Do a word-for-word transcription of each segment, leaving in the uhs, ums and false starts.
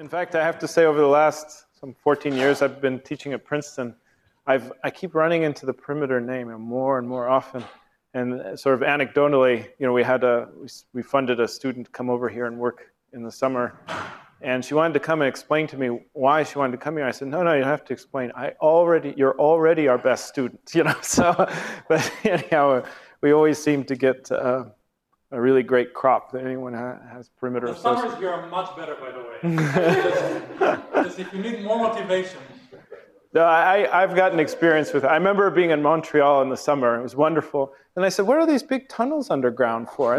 In fact, I have to say over the last some fourteen years I've been teaching at Princeton, I've, I keep running into the perimeter name more and more often. And sort of anecdotally, you know, we had a, we funded a student to come over here and work in the summer. And she wanted to come and explain to me why she wanted to come here. I said, no, no, you don't have to explain. I already, you're already our best student, you know. So, but anyhow, we always seem to get uh, a really great crop that anyone ha has perimeter. The summers here are much better, by the way. Because if you need more motivation. No, I, I've gotten experience with it. I remember being in Montreal in the summer. It was wonderful. And I said, what are these big tunnels underground for?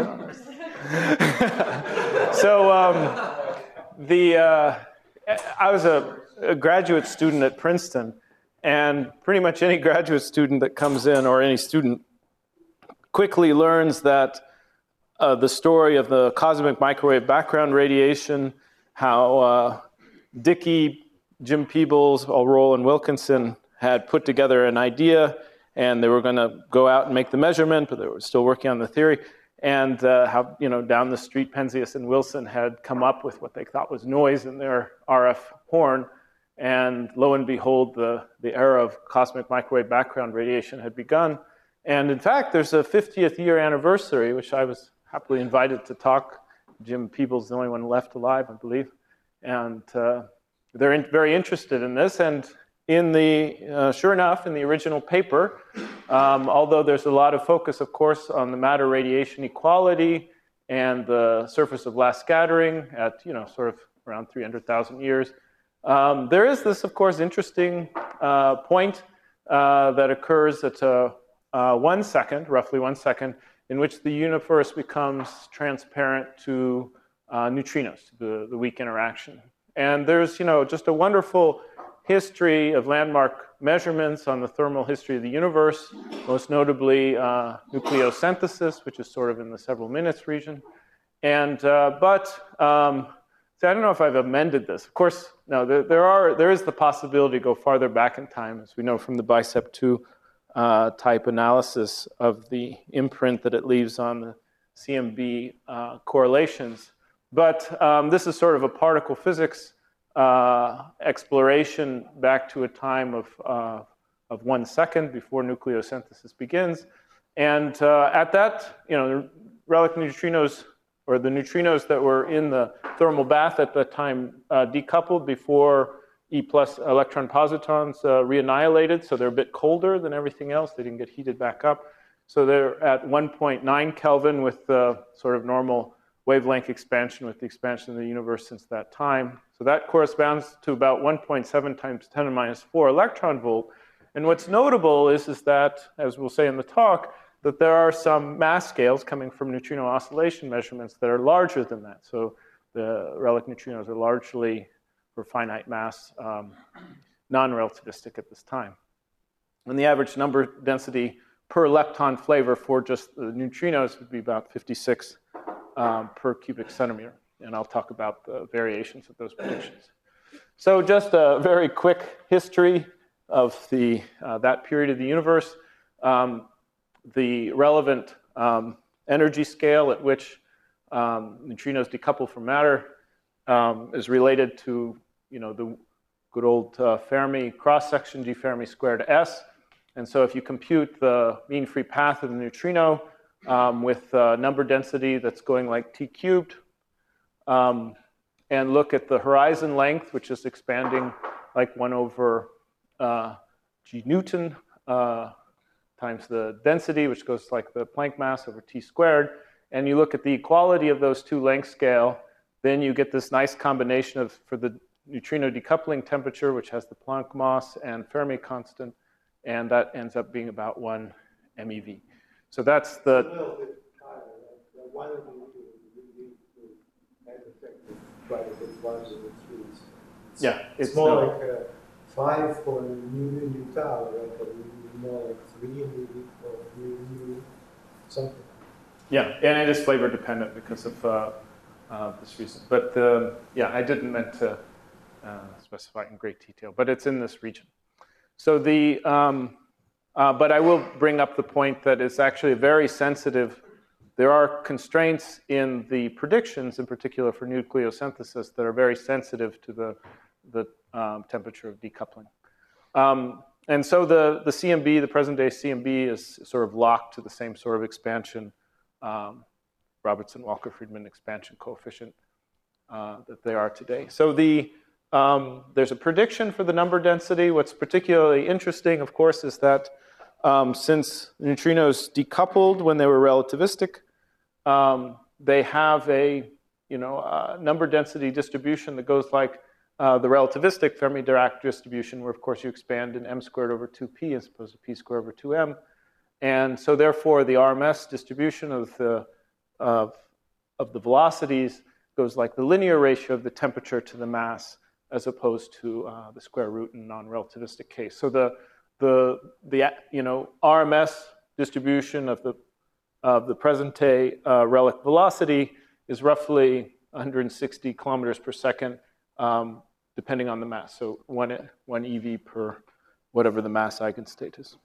so um, the uh, I was a, a graduate student at Princeton. And pretty much any graduate student that comes in, or any student, quickly learns that uh, the story of the cosmic microwave background radiation, how uh, Dickey, Jim Peebles, Roland Wilkinson had put together an idea, and they were going to go out and make the measurement, but they were still working on the theory. And uh, how, you know, down the street, Penzias and Wilson had come up with what they thought was noise in their R F horn. And lo and behold, the, the era of cosmic microwave background radiation had begun. And in fact, there's a fiftieth year anniversary, which I was happily invited to talk. Jim Peebles is the only one left alive, I believe. And uh, they're in, very interested in this, and in the, uh, sure enough, in the original paper, um, although there's a lot of focus, of course, on the matter radiation equality and the surface of last scattering at, you know, sort of around three hundred thousand years, um, there is this, of course, interesting uh, point uh, that occurs at uh, uh, one second, roughly one second, in which the universe becomes transparent to uh, neutrinos, the, the weak interaction. And there's, you know, just a wonderful history of landmark measurements on the thermal history of the universe, most notably uh, nucleosynthesis, which is sort of in the several minutes region. And, uh, but, um, see, I don't know if I've amended this. Of course, no, there, there are, there is the possibility to go farther back in time, as we know from the BICEP two uh, type analysis of the imprint that it leaves on the C M B uh, correlations. But um, this is sort of a particle physics uh, exploration back to a time of, uh, of one second before nucleosynthesis begins. And uh, at that, you know, the relic neutrinos, or the neutrinos that were in the thermal bath at that time, uh, decoupled before E plus electron positons uh, reannihilated. So they're a bit colder than everything else. They didn't get heated back up. So they're at one point nine Kelvin with the sort of normal wavelength expansion with the expansion of the universe since that time. So that corresponds to about one point seven times ten to the minus four electron volt. And what's notable is, is that, as we'll say in the talk, that there are some mass scales coming from neutrino oscillation measurements that are larger than that. So the relic neutrinos are largely, for finite mass, um, non-relativistic at this time. And the average number density per lepton flavor for just the neutrinos would be about fifty-six Um, per cubic centimeter, and I'll talk about the variations of those predictions. So just a very quick history of the, uh, that period of the universe. Um, the relevant um, energy scale at which um, neutrinos decouple from matter um, is related to, you know, the good old uh, Fermi cross-section, G Fermi squared S. And so if you compute the mean free path of the neutrino, Um, with uh, number density that's going like t cubed, um, and look at the horizon length, which is expanding like one over uh, g Newton uh, times the density, which goes like the Planck mass over t squared, and you look at the equality of those two length scale, then you get this nice combination of, for the neutrino decoupling temperature, which has the Planck mass and Fermi constant, and that ends up being about one M E V. So that's the. It's a little bit higher, right? Why don't we need to add effective quite a bit larger than three? It's, yeah, it's, it's more no. like uh, five for new new new tau, right? But we need more like three and we need for new new something. Yeah, and it is flavor dependent because of uh, uh, this reason. But um, yeah, I didn't meant to uh, specify in great detail, but it's in this region. So the. Um, Uh, but I will bring up the point that it's actually a very sensitive there are constraints in the predictions, in particular for nucleosynthesis, that are very sensitive to the, the um, temperature of decoupling. Um, and so the, the C M B, the present day C M B, is sort of locked to the same sort of expansion, um, Robertson-Walker-Friedman expansion coefficient uh, that they are today. So the, um, there's a prediction for the number density. What's particularly interesting, of course, is that um, since neutrinos decoupled when they were relativistic, um, they have a you know, uh, number density distribution that goes like uh, the relativistic Fermi-Dirac distribution, where of course you expand in m squared over two p as opposed to p squared over two m. And so therefore the R M S distribution of the, of, of the velocities goes like the linear ratio of the temperature to the mass as opposed to uh, the square root in non-relativistic case. So the, the, the you know, R M S distribution of the, of the present day uh, relic velocity is roughly one hundred sixty kilometers per second, um, depending on the mass. So one, one E V per whatever the mass eigenstate is.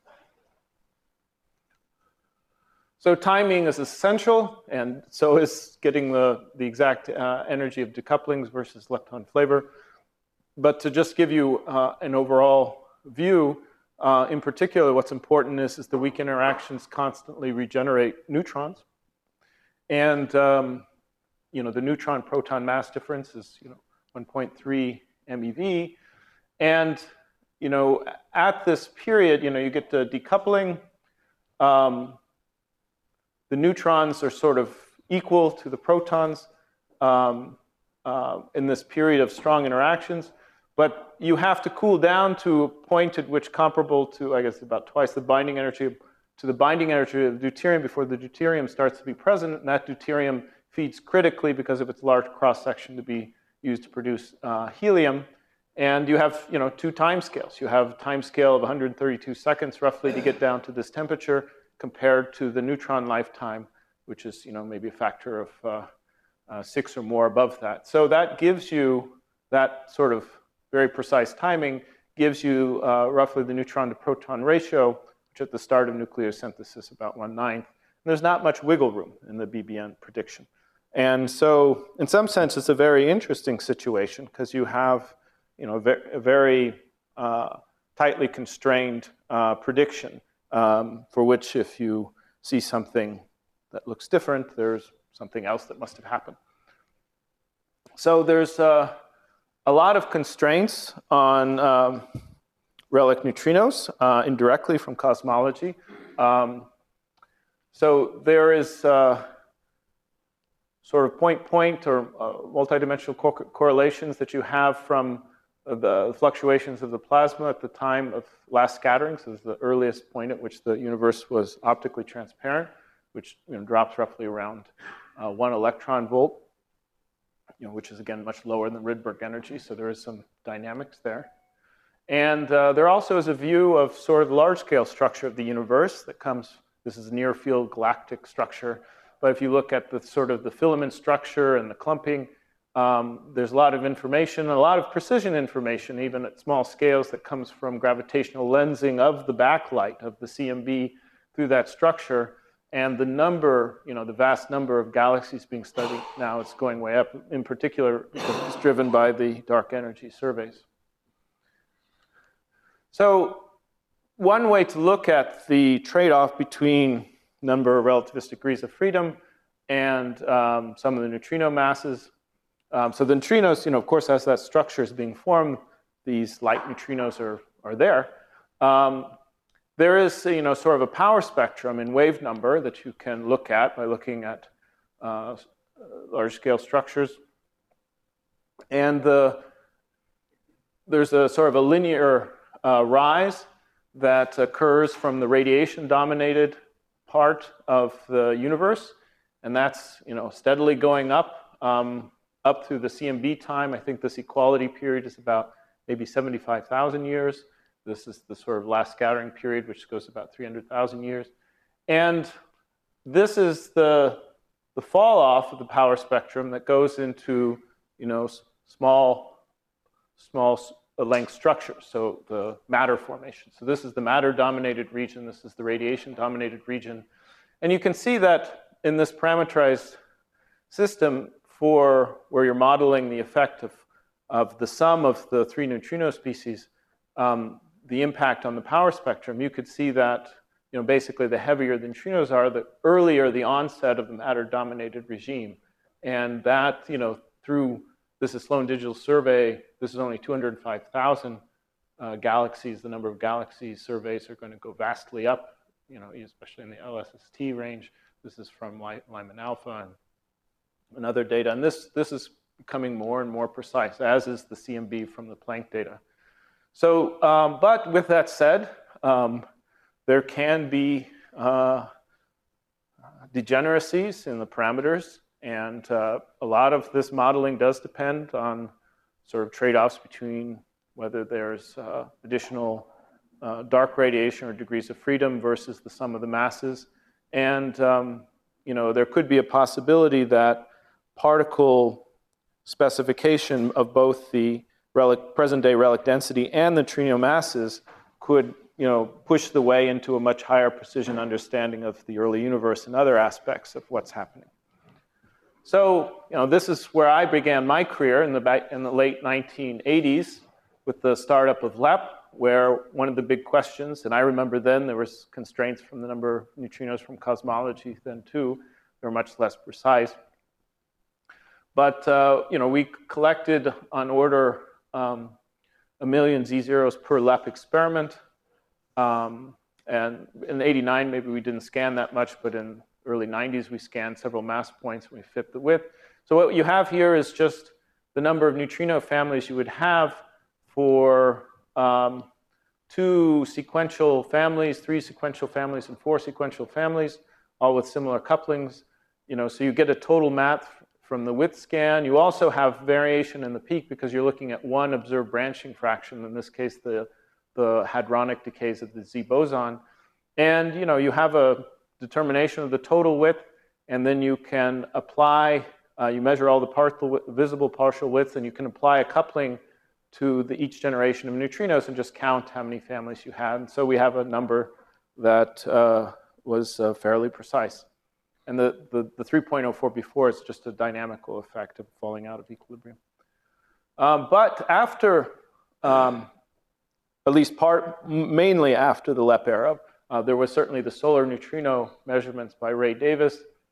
So timing is essential, and so is getting the, the exact uh, energy of decouplings versus lepton flavor. But to just give you uh, an overall view, uh, in particular, what's important is, is the weak interactions constantly regenerate neutrons. And um, you know, the neutron-proton mass difference is you know, one point three MeV. And you know, at this period, you know, you get the decoupling. Um, the neutrons are sort of equal to the protons um, uh, in this period of strong interactions. But you have to cool down to a point at which comparable to, I guess, about twice the binding energy to the binding energy of deuterium before the deuterium starts to be present. And that deuterium feeds critically because of its large cross-section to be used to produce uh, helium. And you have you know, two time scales. You have a time scale of one hundred thirty-two seconds roughly to get down to this temperature compared to the neutron lifetime, which is you know, maybe a factor of uh, uh, six or more above that. So that gives you that sort of very precise timing, gives you uh, roughly the neutron to proton ratio, which at the start of nucleosynthesis about one ninth. And there's not much wiggle room in the B B N prediction. And so in some sense, it's a very interesting situation because you have you know, a very uh, tightly constrained uh, prediction um, for which if you see something that looks different, there's something else that must have happened. So there's uh, a lot of constraints on um, relic neutrinos uh, indirectly from cosmology. Um, so there is uh, sort of point-point or uh, multidimensional co correlations that you have from the fluctuations of the plasma at the time of last scattering. So this is the earliest point at which the universe was optically transparent, which you know, drops roughly around uh, one electron volt, you know, which is again much lower than Rydberg energy. So there is some dynamics there. And uh, there also is a view of sort of the large-scale structure of the universe that comes. This is a near-field galactic structure. But if you look at the sort of the filament structure and the clumping, Um, there's a lot of information, a lot of precision information, even at small scales, that comes from gravitational lensing of the backlight of the C M B through that structure. And the number, you know, the vast number of galaxies being studied now is going way up, in particular because it's driven by the dark energy surveys. So one way to look at the trade-off between number of relativistic degrees of freedom and um, some of the neutrino masses. Um, so the neutrinos, you know, of course, as that structure is being formed, these light neutrinos are, are there. Um, there is, you know, sort of a power spectrum in wave number that you can look at by looking at uh, large-scale structures. And the, there's a sort of a linear uh, rise that occurs from the radiation-dominated part of the universe. And that's, you know, steadily going up. Um, up through the C M B time. I think this equality period is about maybe seventy-five thousand years. This is the sort of last scattering period, which goes about three hundred thousand years. And this is the, the fall off of the power spectrum that goes into, you know, small, small length structures. So the matter formation. So this is the matter dominated region. This is the radiation dominated region. And you can see that in this parameterized system for where you're modeling the effect of, of the sum of the three neutrino species, um, the impact on the power spectrum, you could see that, you know, basically the heavier the neutrinos are, the earlier the onset of the matter-dominated regime. And that, you know, through, this is Sloan Digital Survey, this is only two hundred five thousand uh, galaxies. The number of galaxies surveys are going to go vastly up, you know, especially in the L S S T range. This is from Lyman Alpha and, and other data. And this, this is becoming more and more precise, as is the C M B from the Planck data. So, um, but with that said, um, there can be uh, degeneracies in the parameters, and uh, a lot of this modeling does depend on sort of trade-offs between whether there's uh, additional uh, dark radiation or degrees of freedom versus the sum of the masses. And um, you know, there could be a possibility that particle specification of both the relic, present-day relic density and the neutrino masses could, you know, push the way into a much higher precision understanding of the early universe and other aspects of what's happening. So, you know, this is where I began my career in the, back, in the late nineteen eighties with the startup of L E P, where one of the big questions, and I remember then there was constraints from the number of neutrinos from cosmology then too, they were much less precise. But, uh, you know, we collected on order um, a million Z zeros per L E P experiment. Um, and in eighty-nine, maybe we didn't scan that much, but in early nineties, we scanned several mass points and we fit the width. So what you have here is just the number of neutrino families you would have for um, two sequential families, three sequential families, and four sequential families, all with similar couplings. You know, so you get a total math from the width scan. You also have variation in the peak because you're looking at one observed branching fraction, in this case, the, the hadronic decays of the Z boson. And, you know, you have a determination of the total width, and then you can apply, uh, you measure all the partial, visible partial widths, and you can apply a coupling to the, each generation of neutrinos and just count how many families you had. And so we have a number that uh, was uh, fairly precise. And the, the, the three point oh four before is just a dynamical effect of falling out of equilibrium. Um, but after, um, at least part, mainly after the L E P era, uh, there was certainly the solar neutrino measurements by Ray Davis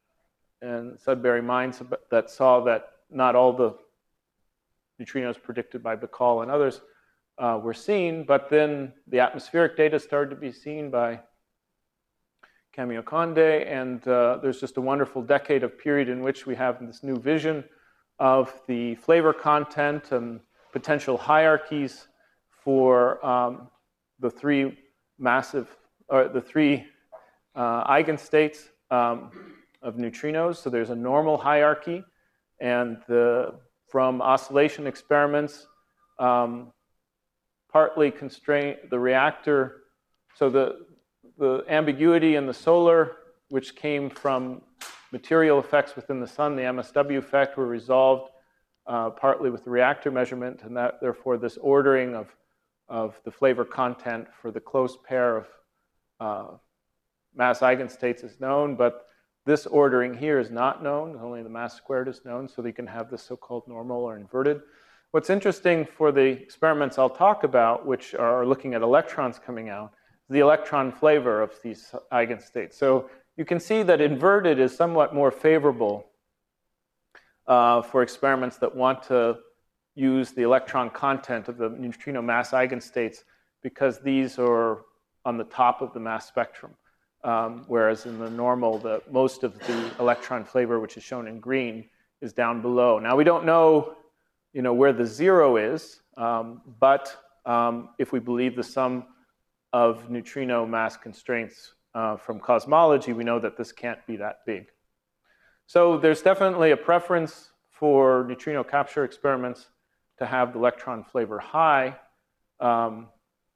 and Sudbury Mines that saw that not all the neutrinos predicted by Bacall and others uh, were seen, but then the atmospheric data started to be seen by Camille Condé, and uh, there's just a wonderful decade of period in which we have this new vision of the flavor content and potential hierarchies for um, the three massive, or the three uh, eigenstates um, of neutrinos. So there's a normal hierarchy, and the, from oscillation experiments, um, partly constrain the reactor. So the The ambiguity in the solar, which came from material effects within the sun, the M S W effect, were resolved uh, partly with the reactor measurement, and that therefore this ordering of, of the flavor content for the close pair of uh, mass eigenstates is known, but this ordering here is not known. Only the mass squared is known, so they can have this so-called normal or inverted. What's interesting for the experiments I'll talk about, which are looking at electrons coming out, the electron flavor of these eigenstates. So you can see that inverted is somewhat more favorable uh, for experiments that want to use the electron content of the neutrino mass eigenstates, because these are on the top of the mass spectrum, um, whereas in the normal, the, most of the electron flavor, which is shown in green, is down below. Now we don't know, you know, where the zero is, um, but um, if we believe the sum of neutrino mass constraints uh, from cosmology, we know that this can't be that big. So there's definitely a preference for neutrino capture experiments to have the electron flavor high. Um,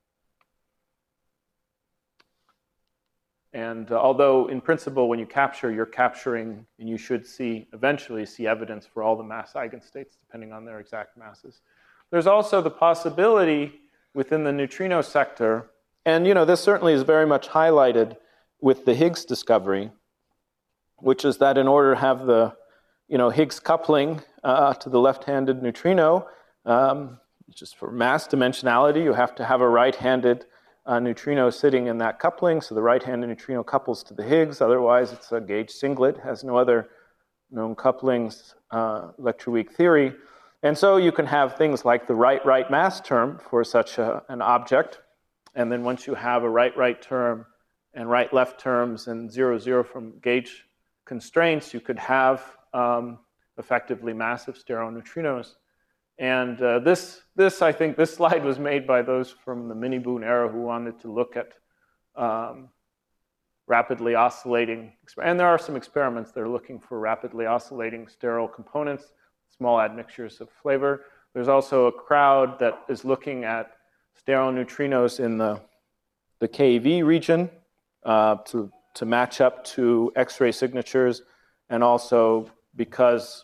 and uh, although in principle, when you capture, you're capturing, and you should see, eventually see evidence for all the mass eigenstates, depending on their exact masses. There's also the possibility within the neutrino sector, and you know, this certainly is very much highlighted with the Higgs discovery, which is that in order to have the you know, Higgs coupling uh, to the left-handed neutrino, um, just for mass dimensionality, you have to have a right-handed uh, neutrino sitting in that coupling, so the right-handed neutrino couples to the Higgs, otherwise it's a gauge singlet, has no other known couplings, uh, electroweak theory. And so you can have things like the right-right mass term for such a, an object, and then once you have a right-right term and right-left terms and zero-zero from gauge constraints, you could have um, effectively massive stereoneutrinos. And uh, this, this, I think, this slide was made by those from the mini-Boone era who wanted to look at um, rapidly oscillating, and there are some experiments that are looking for rapidly oscillating sterile components, small admixtures of flavor. There's also a crowd that is looking at stereoneutrinos in the, the K E V region uh, to, to match up to X-ray signatures, and also because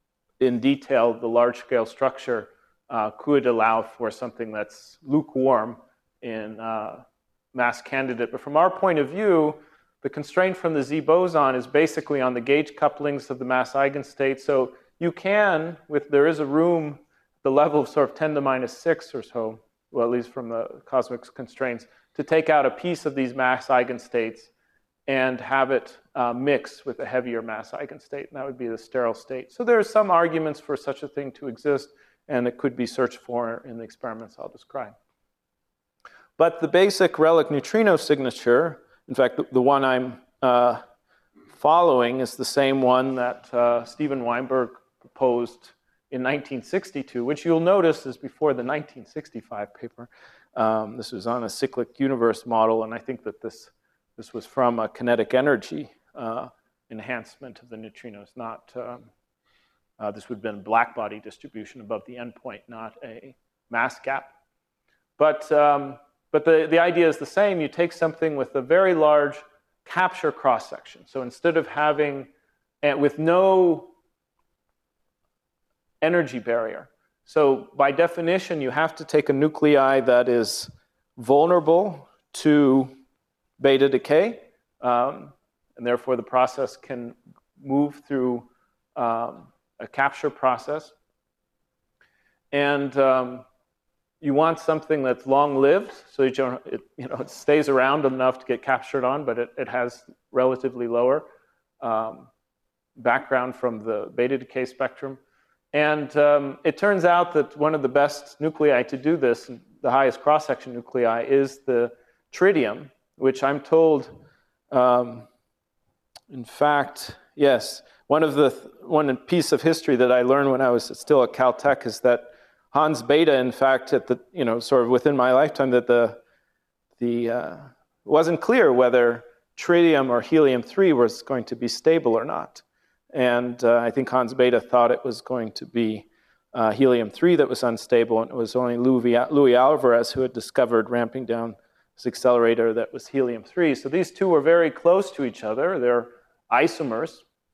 in detail the large-scale structure uh, could allow for something that's lukewarm in uh, mass candidate. But from our point of view, the constraint from the Z boson is basically on the gauge couplings of the mass eigenstate. So you can, with there is a room at the level of sort of ten to the minus six or so, well, at least from the cosmic constraints, to take out a piece of these mass eigenstates and have it uh, mix with a heavier mass eigenstate, and that would be the sterile state. So there are some arguments for such a thing to exist, and it could be searched for in the experiments I'll describe. But the basic relic neutrino signature, in fact, the, the one I'm uh, following is the same one that uh, Steven Weinberg proposed in nineteen sixty-two, which you'll notice is before the nineteen sixty-five paper. Um, this was on a cyclic universe model, and I think that this This was from a kinetic energy uh, enhancement of the neutrinos, not, um, uh, this would have been black body distribution above the endpoint, not a mass gap. But, um, but the, the idea is the same. You take something with a very large capture cross-section. So instead of having, and with no energy barrier. So by definition, you have to take a nuclei that is vulnerable to beta decay, um, and therefore the process can move through um, a capture process. And um, you want something that's long-lived, so you, don't, it, you know, it stays around enough to get captured on, but it, it has relatively lower um, background from the beta decay spectrum. And um, it turns out that one of the best nuclei to do this, the highest cross-section nuclei, is the tritium, which I'm told, um, in fact, yes, one of the, one piece of history that I learned when I was still at Caltech is that Hans Bethe, in fact, at the, you know, sort of within my lifetime, that the, the, uh, it wasn't clear whether tritium or helium three was going to be stable or not. And uh, I think Hans Bethe thought it was going to be uh, helium three that was unstable, and it was only Louis, Louis Alvarez who had discovered ramping down accelerator that was helium three. So these two are very close to each other. They're isomers.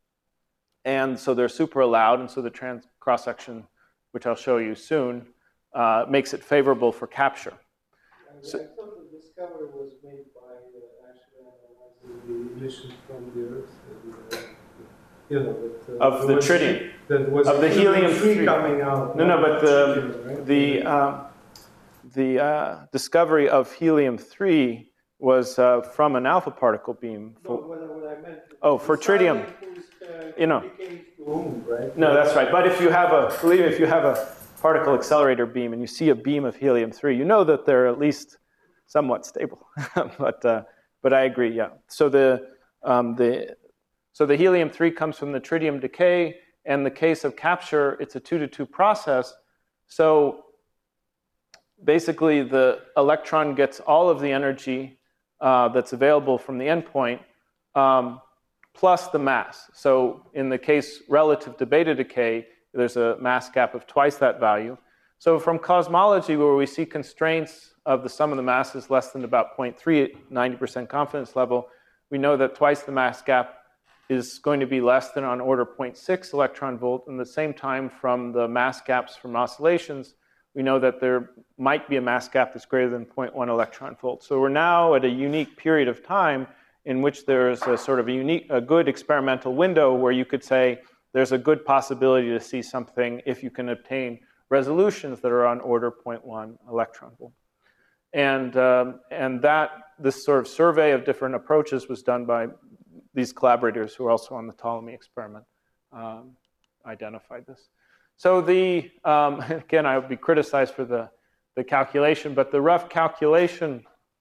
And so they're super allowed. And so the trans cross-section, which I'll show you soon, uh, makes it favorable for capture. And So, I thought the discovery was made by uh, actually analyzing the emissions from the Earth. And, uh, you know, that, uh, of the tritium. That was of the helium three coming out. No, no, but the, tritium, right? the, um, The uh, discovery of helium three was uh, from an alpha particle beam. No, what, I- what I meant. Oh, for tritium. Uh, You know. Home, right? No, that's right. But if you have a, believe me, if you have a particle accelerator beam and you see a beam of helium three, you know that they're at least somewhat stable. but, uh, but I agree, yeah. So the, um, the, so the helium three comes from the tritium decay. And in the case of capture, it's a two to two process. So basically, the electron gets all of the energy uh, that's available from the endpoint um, plus the mass. So in the case relative to beta decay, there's a mass gap of twice that value. So from cosmology, where we see constraints of the sum of the masses less than about zero point three at ninety percent confidence level, we know that twice the mass gap is going to be less than on order zero point six electron volt. And at the same time, from the mass gaps from oscillations, we know that there might be a mass gap that's greater than zero point one electron volt. So we're now at a unique period of time in which there's a sort of a unique, a good experimental window where you could say there's a good possibility to see something if you can obtain resolutions that are on order zero point one electron volt. And, um, and that, this sort of survey of different approaches was done by these collaborators who are also on the Ptolemy experiment, um, identified this. So the, um, again, I would be criticized for the, the calculation, but the rough calculation,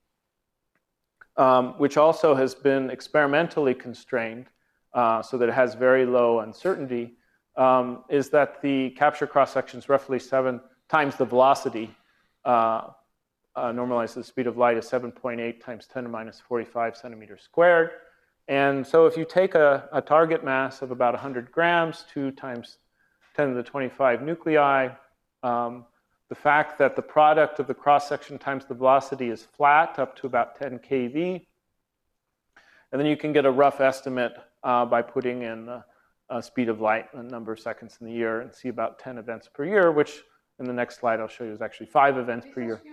um, which also has been experimentally constrained uh, so that it has very low uncertainty, um, is that the capture cross-section is roughly seven times the velocity. Uh, uh, normalized to the speed of light is seven point eight times ten to the minus forty-five centimeters squared. And so if you take a, a target mass of about one hundred grams, two times ten to the twenty-five nuclei, um, the fact that the product of the cross-section times the velocity is flat up to about ten K V, and then you can get a rough estimate uh, by putting in the uh, speed of light, a number of seconds in the year, and see about ten events per year, which in the next slide I'll show you is actually five events per year.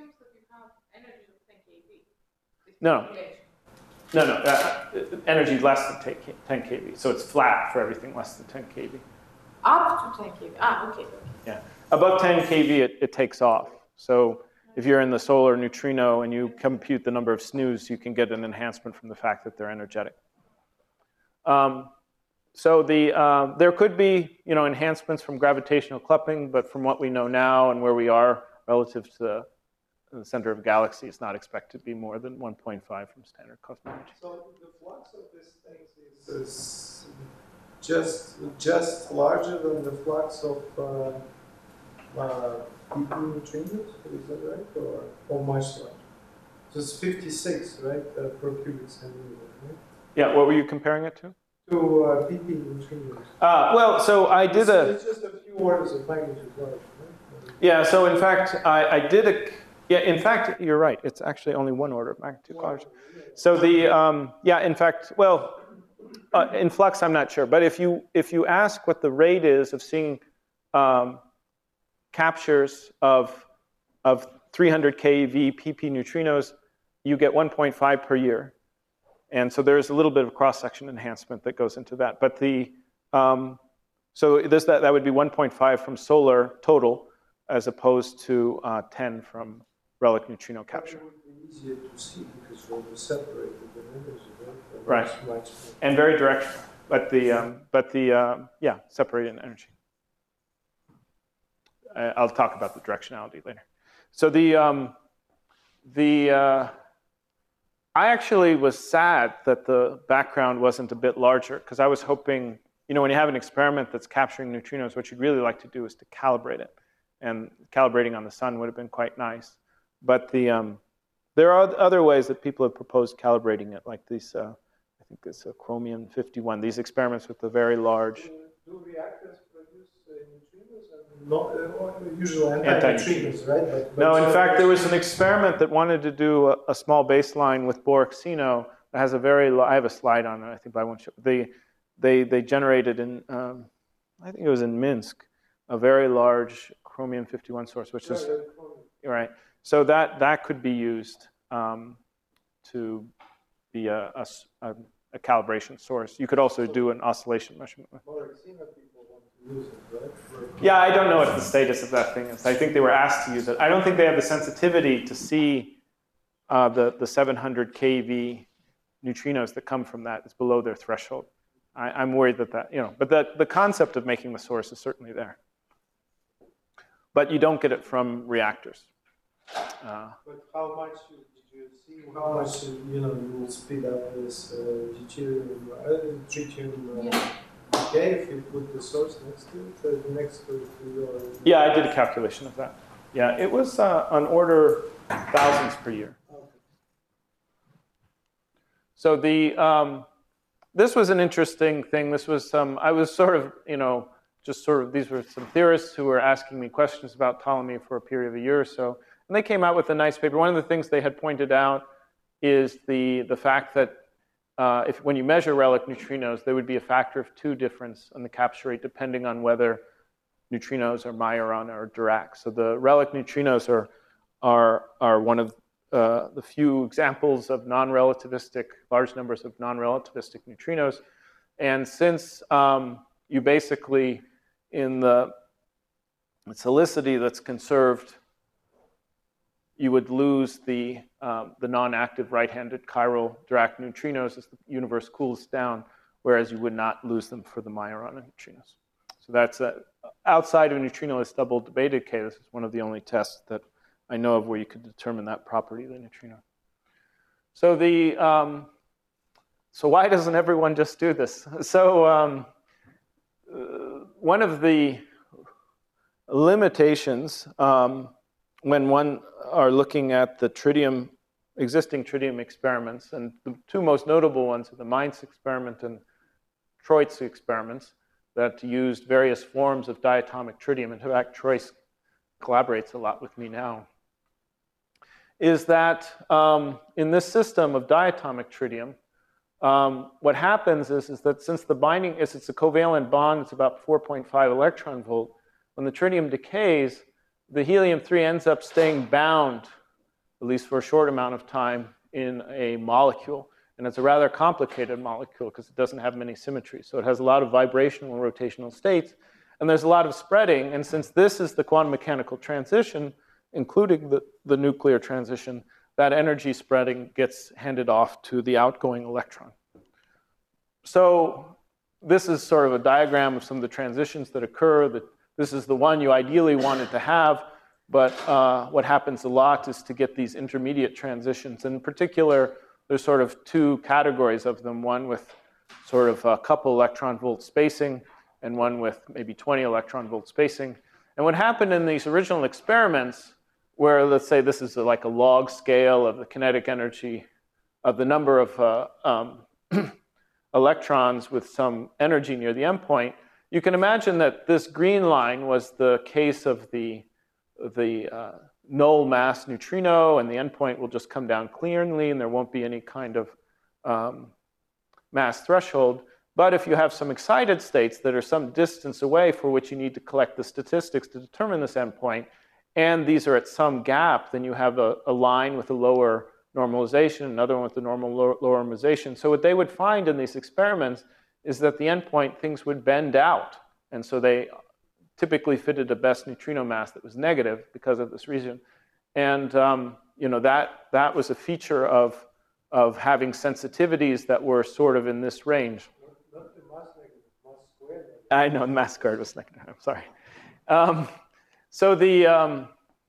No, no, no, uh, energy less than ten K V, so it's flat for everything less than ten K V. Up to ten K V. Ah, okay. okay. Yeah, above ten K V, it, it takes off. So if you're in the solar neutrino and you compute the number of S N Us, you can get an enhancement from the fact that they're energetic. Um, so the, uh, there could be, you know, enhancements from gravitational coupling, but from what we know now and where we are relative to the, the center of a galaxy, it's not expected to be more than one point five from standard cosmology. So the flux of these things is, is just just larger than the flux of uh, uh, P P neutrinos, is that right, or, or much larger? So it's fifty-six, right, uh, per cubic centimeter, right? Yeah, what were you comparing it to? To uh, P P neutrinos. Uh, well, so I did it's, a... It's just a few orders of magnitude larger, right? Yeah, so in fact, I, I did a... Yeah, in fact, you're right. It's actually only one order of magnitude larger. So the... Um, yeah, in fact, well... Uh, in flux, I'm not sure. But if you, if you ask what the rate is of seeing um, captures of, of three hundred K V P P neutrinos, you get one point five per year. And so there's a little bit of cross-section enhancement that goes into that. But the, um, so this, that, that would be one point five from solar total, as opposed to uh, ten from relic neutrino capture. It would be easier to see because we're separated the energy, right? Right, Much, much and very directional, but the, um, but the uh, yeah, separated in energy. I, I'll talk about the directionality later. So the, um, the, uh, I actually was sad that the background wasn't a bit larger because I was hoping, you know, when you have an experiment that's capturing neutrinos, what you'd really like to do is to calibrate it, and calibrating on the sun would have been quite nice. But the, um, there are other ways that people have proposed calibrating it, like these. Uh, I think it's a chromium fifty-one. These experiments with the very large. Do reactors produce uh, neutrinos and not uh, usually anti-neutrinos, right? But, but no, in so fact, there was an experiment that wanted to do a, a small baseline with Borexino that has a very. I have a slide on it. I think, but I won't show. They, they, they generated in. Um, I think it was in Minsk, a very large chromium fifty-one source, which is right. So that that could be used um, to be a, a, a a calibration source. You could also do an oscillation measurement. Yeah, I don't know what the status of that thing is. I think they were asked to use it. I don't think they have the sensitivity to see uh, the, the seven hundred K V neutrinos that come from that. It's below their threshold. I, I'm worried that that, you know, but the, the concept of making the source is certainly there. But you don't get it from reactors. Uh, but how much did you see? How much you know you will speed up this uh, deuterium, uh, tritium uh, yeah. decay if you put the source next to it, uh, next to your? Yeah, I did a calculation of that. Yeah, it was uh, on order thousands per year. Okay. So the um, this was an interesting thing. This was some. I was sort of you know just sort of these were some theorists who were asking me questions about Ptolemy for a period of a year or so. And they came out with a nice paper. One of the things they had pointed out is the, the fact that uh, if, when you measure relic neutrinos, there would be a factor of two difference on the capture rate depending on whether neutrinos are Majorana or Dirac. So the relic neutrinos are, are, are one of uh, the few examples of non-relativistic, large numbers of non-relativistic neutrinos. And since um, you basically, in the helicity that's conserved, you would lose the, um, the non-active right-handed chiral Dirac neutrinos as the universe cools down, whereas you would not lose them for the Majorana neutrinos. So that's a, outside of neutrino-less double beta decay, this is one of the only tests that I know of where you could determine that property of the neutrino. So the, um, so why doesn't everyone just do this? So um, uh, one of the limitations um, when one are looking at the tritium, existing tritium experiments, and the two most notable ones are the Mainz experiment and Troit's experiments that used various forms of diatomic tritium. In fact, Troit's collaborates a lot with me now. Is that um, in this system of diatomic tritium, um, what happens is, is that since the binding is it's a covalent bond, it's about four point five electron volt. When the tritium decays, the helium three ends up staying bound, at least for a short amount of time, in a molecule. And it's a rather complicated molecule because it doesn't have many symmetries. So it has a lot of vibrational and rotational states, and there's a lot of spreading. And since this is the quantum mechanical transition, including the, the nuclear transition, that energy spreading gets handed off to the outgoing electron. So this is sort of a diagram of some of the transitions that occur. That this is the one you ideally wanted to have, but uh, what happens a lot is to get these intermediate transitions. In particular, there's sort of two categories of them, one with sort of a couple electron volt spacing and one with maybe twenty electron volt spacing. And what happened in these original experiments, where let's say this is a, like a log scale of the kinetic energy of the number of uh, um, electrons with some energy near the endpoint, you can imagine that this green line was the case of the, the uh, null mass neutrino, and the endpoint will just come down cleanly, and there won't be any kind of um, mass threshold. But if you have some excited states that are some distance away for which you need to collect the statistics to determine this endpoint, and these are at some gap, then you have a, a line with a lower normalization, another one with a normal lower, lower normalization. So what they would find in these experiments is that the endpoint, things would bend out. And so they typically fitted a best neutrino mass that was negative because of this reason. And um, you know, that, that was a feature of, of having sensitivities that were sort of in this range. Not the mass negative, mass squared. I know, mass squared was negative, I'm sorry. Um, so the, um,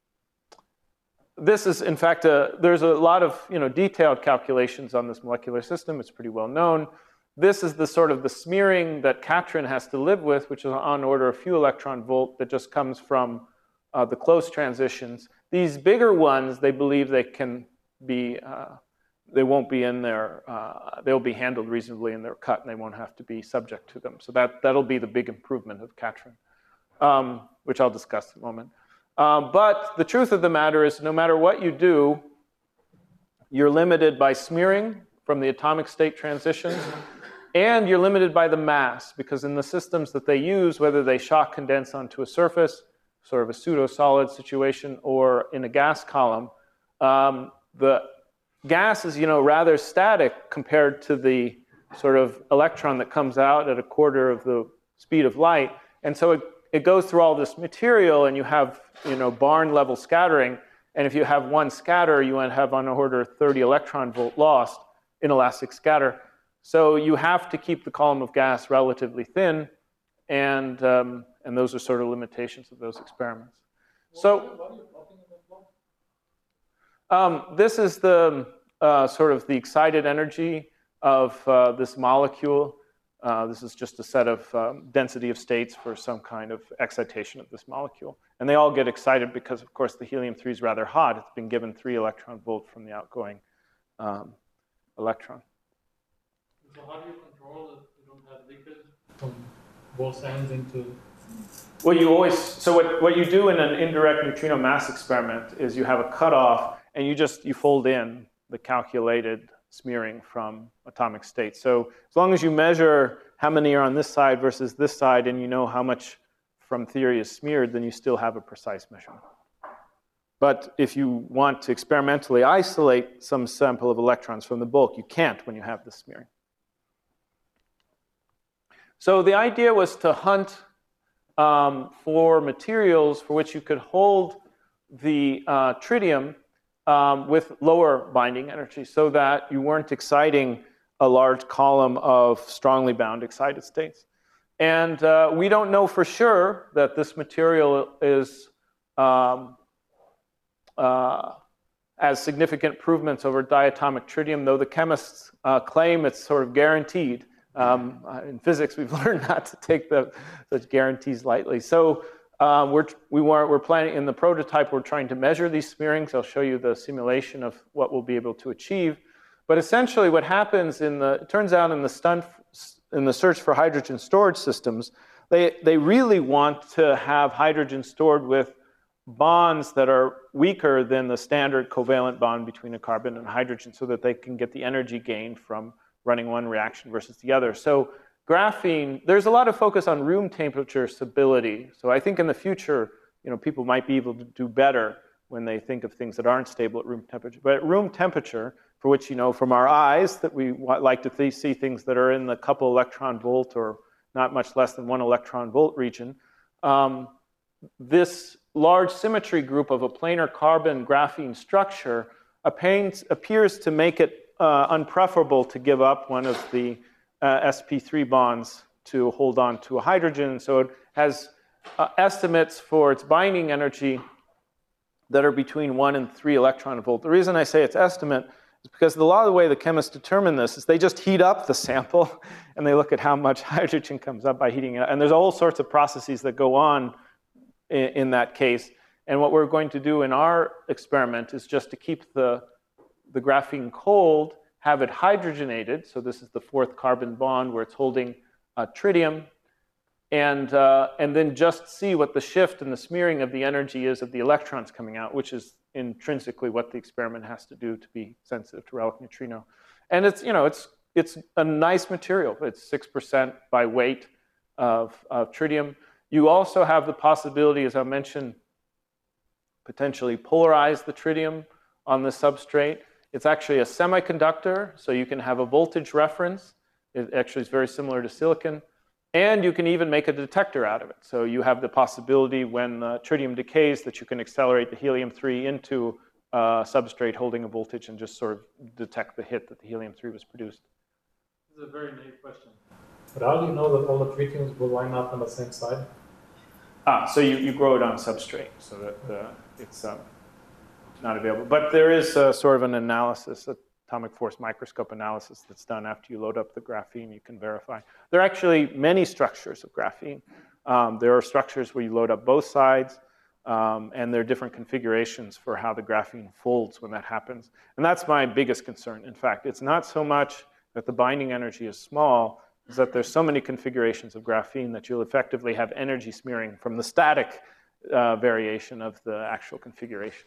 this is, in fact, a, there's a lot of you know, detailed calculations on this molecular system. It's pretty well known. This is the sort of the smearing that Katrin has to live with, which is on order a few electron volt that just comes from uh, the close transitions. These bigger ones, they believe they can be, uh, they won't be in there, uh, they'll be handled reasonably in their cut, and they won't have to be subject to them. So that, that'll be the big improvement of Katrin, um, which I'll discuss in a moment. Um, but the truth of the matter is, no matter what you do, you're limited by smearing from the atomic state transitions, and you're limited by the mass, because in the systems that they use, whether they shock condense onto a surface, sort of a pseudo-solid situation, or in a gas column, um, the gas is, you know, rather static compared to the sort of electron that comes out at a quarter of the speed of light. And so it, it goes through all this material, and you have, you know, barn-level scattering. And if you have one scatter, you have on order thirty electron volt lost, inelastic scatter. So you have to keep the column of gas relatively thin, and, um, and those are sort of limitations of those experiments. So um, this is the uh, sort of the excited energy of uh, this molecule. Uh, this is just a set of um, density of states for some kind of excitation of this molecule. And they all get excited because, of course, the helium three is rather hot. It's been given three electron volt from the outgoing um, electron. So how do you control that you don't have leakage from both ends into? Well, you always, so what, what you do in an indirect neutrino mass experiment is you have a cutoff, and you just, you fold in the calculated smearing from atomic state. So as long as you measure how many are on this side versus this side, and you know how much from theory is smeared, then you still have a precise measurement. But if you want to experimentally isolate some sample of electrons from the bulk, you can't when you have the smearing. So the idea was to hunt um, for materials for which you could hold the uh, tritium um, with lower binding energy so that you weren't exciting a large column of strongly bound excited states. And uh, we don't know for sure that this material is um, uh, as significant improvements over diatomic tritium, though the chemists uh, claim it's sort of guaranteed. Um, in physics, we've learned not to take the, such guarantees lightly. So um, we're, we were, we're planning, in the prototype, we're trying to measure these smearings. I'll show you the simulation of what we'll be able to achieve. But essentially what happens in the, it turns out in the, stunt, in the search for hydrogen storage systems, they, they really want to have hydrogen stored with bonds that are weaker than the standard covalent bond between a carbon and hydrogen so that they can get the energy gain from running one reaction versus the other. So graphene, there's a lot of focus on room temperature stability. So I think in the future, you know, people might be able to do better when they think of things that aren't stable at room temperature. But at room temperature, for which, you know, from our eyes, that we like to th see things that are in the couple electron volt or not much less than one electron volt region, um, this large symmetry group of a planar carbon graphene structure appears to make it uh, unpreferable to give up one of the uh, S P three bonds to hold on to a hydrogen. So it has uh, estimates for its binding energy that are between one and three electron volt. The reason I say it's estimate is because a lot of the way the chemists determine this is they just heat up the sample and they look at how much hydrogen comes up by heating it up. And there's all sorts of processes that go on in, in that case. And what we're going to do in our experiment is just to keep the, the graphene cold, have it hydrogenated. So this is the fourth carbon bond where it's holding uh, tritium. And, uh, and then just see what the shift in the smearing of the energy is of the electrons coming out, which is intrinsically what the experiment has to do to be sensitive to relic neutrino. And it's, you know, it's, it's a nice material. It's six percent by weight of, of tritium. You also have the possibility, as I mentioned, potentially polarize the tritium on the substrate. It's actually a semiconductor, so you can have a voltage reference. It actually is very similar to silicon. And you can even make a detector out of it. So you have the possibility when uh, tritium decays that you can accelerate the helium three into a substrate holding a voltage and just sort of detect the hit that the helium three was produced. This is a very naive question. But how do you know that all the tritiums will line up on the same side? Ah, so you, you grow it on substrate so that uh, it's um, not available. But there is uh, sort of an analysis, atomic force microscope analysis that's done after you load up the graphene. You can verify. There are actually many structures of graphene. Um, there are structures where you load up both sides, um, and there are different configurations for how the graphene folds when that happens. And that's my biggest concern. In fact, it's not so much that the binding energy is small, is that there's so many configurations of graphene that you'll effectively have energy smearing from the static uh, variation of the actual configuration.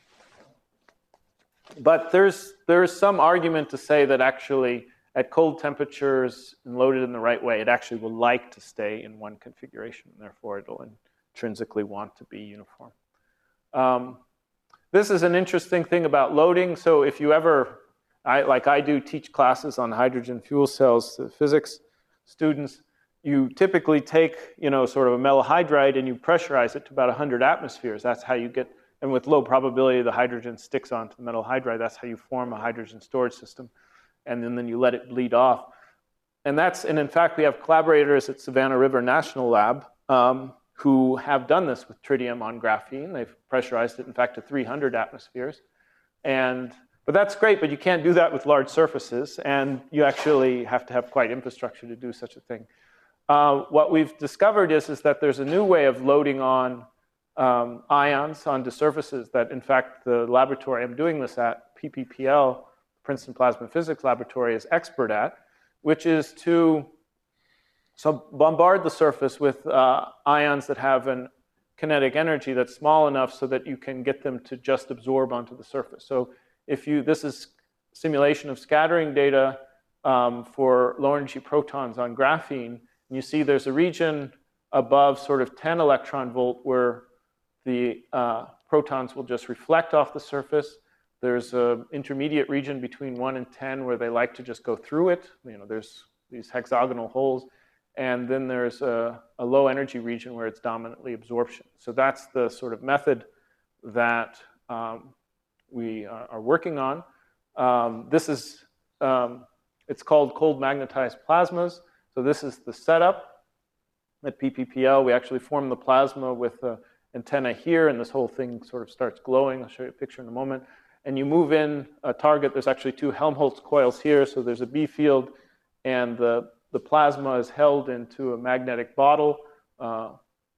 But there's, there's some argument to say that actually at cold temperatures and loaded in the right way, it actually will like to stay in one configuration, and therefore it'll intrinsically want to be uniform. Um, this is an interesting thing about loading. So if you ever, I, like I do, teach classes on hydrogen fuel cells to physics students, you typically take, you know, sort of a metal hydride and you pressurize it to about one hundred atmospheres. That's how you get. And with low probability, the hydrogen sticks onto the metal hydride. That's how you form a hydrogen storage system. And then, then you let it bleed off. And that's, and in fact, we have collaborators at Savannah River National Lab um, who have done this with tritium on graphene. They've pressurized it, in fact, to three hundred atmospheres. And, but that's great, but you can't do that with large surfaces. And you actually have to have quite infrastructure to do such a thing. Uh, what we've discovered is, is that there's a new way of loading on Um, ions onto surfaces that, in fact, the laboratory I'm doing this at, P P P L, Princeton Plasma Physics Laboratory, is expert at, which is to so bombard the surface with uh, ions that have an kinetic energy that's small enough so that you can get them to just absorb onto the surface. So if you, this is simulation of scattering data um, for low energy protons on graphene, and you see there's a region above sort of ten electron volt where the uh, protons will just reflect off the surface. There's an intermediate region between one and ten where they like to just go through it. You know, there's these hexagonal holes. And then there's a, a low energy region where it's dominantly absorption. So that's the sort of method that um, we are, are working on. Um, this is, um, it's called cold magnetized plasmas. So this is the setup at P P P L. We actually form the plasma with an antenna here, and this whole thing sort of starts glowing. I'll show you a picture in a moment. And you move in a target. There's actually two Helmholtz coils here. So there's a B field, and the The plasma is held into a magnetic bottle. Uh,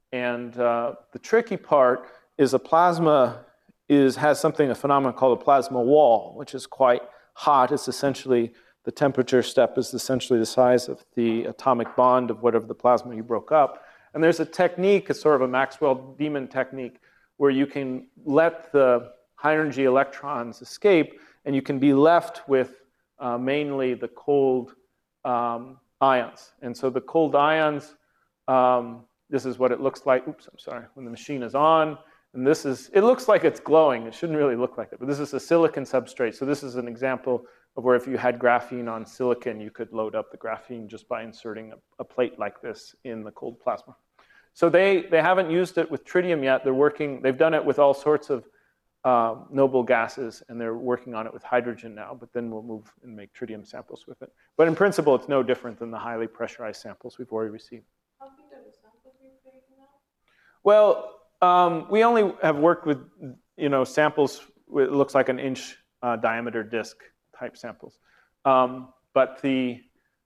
and uh, the tricky part is a plasma is, has something, a phenomenon called a plasma wall, which is quite hot. It's essentially, the temperature step is essentially the size of the atomic bond of whatever the plasma you broke up. And there's a technique, it's sort of a Maxwell-Demon technique, where you can let the high energy electrons escape, and you can be left with uh, mainly the cold um, ions. And so the cold ions, um, this is what it looks like. Oops, I'm sorry. When the machine is on, and this is, it looks like it's glowing. It shouldn't really look like it, but this is a silicon substrate. So this is an example of where if you had graphene on silicon, you could load up the graphene just by inserting a, a plate like this in the cold plasma. So they, they haven't used it with tritium yet. They're working, they've done it with all sorts of uh, noble gases, and they're working on it with hydrogen now, but then we'll move and make tritium samples with it. But in principle, it's no different than the highly pressurized samples we've already received. How big are the samples you're creating now? Well, um, we only have worked with, you know, samples, with, it looks like an inch uh, diameter disk type samples. Um, but the,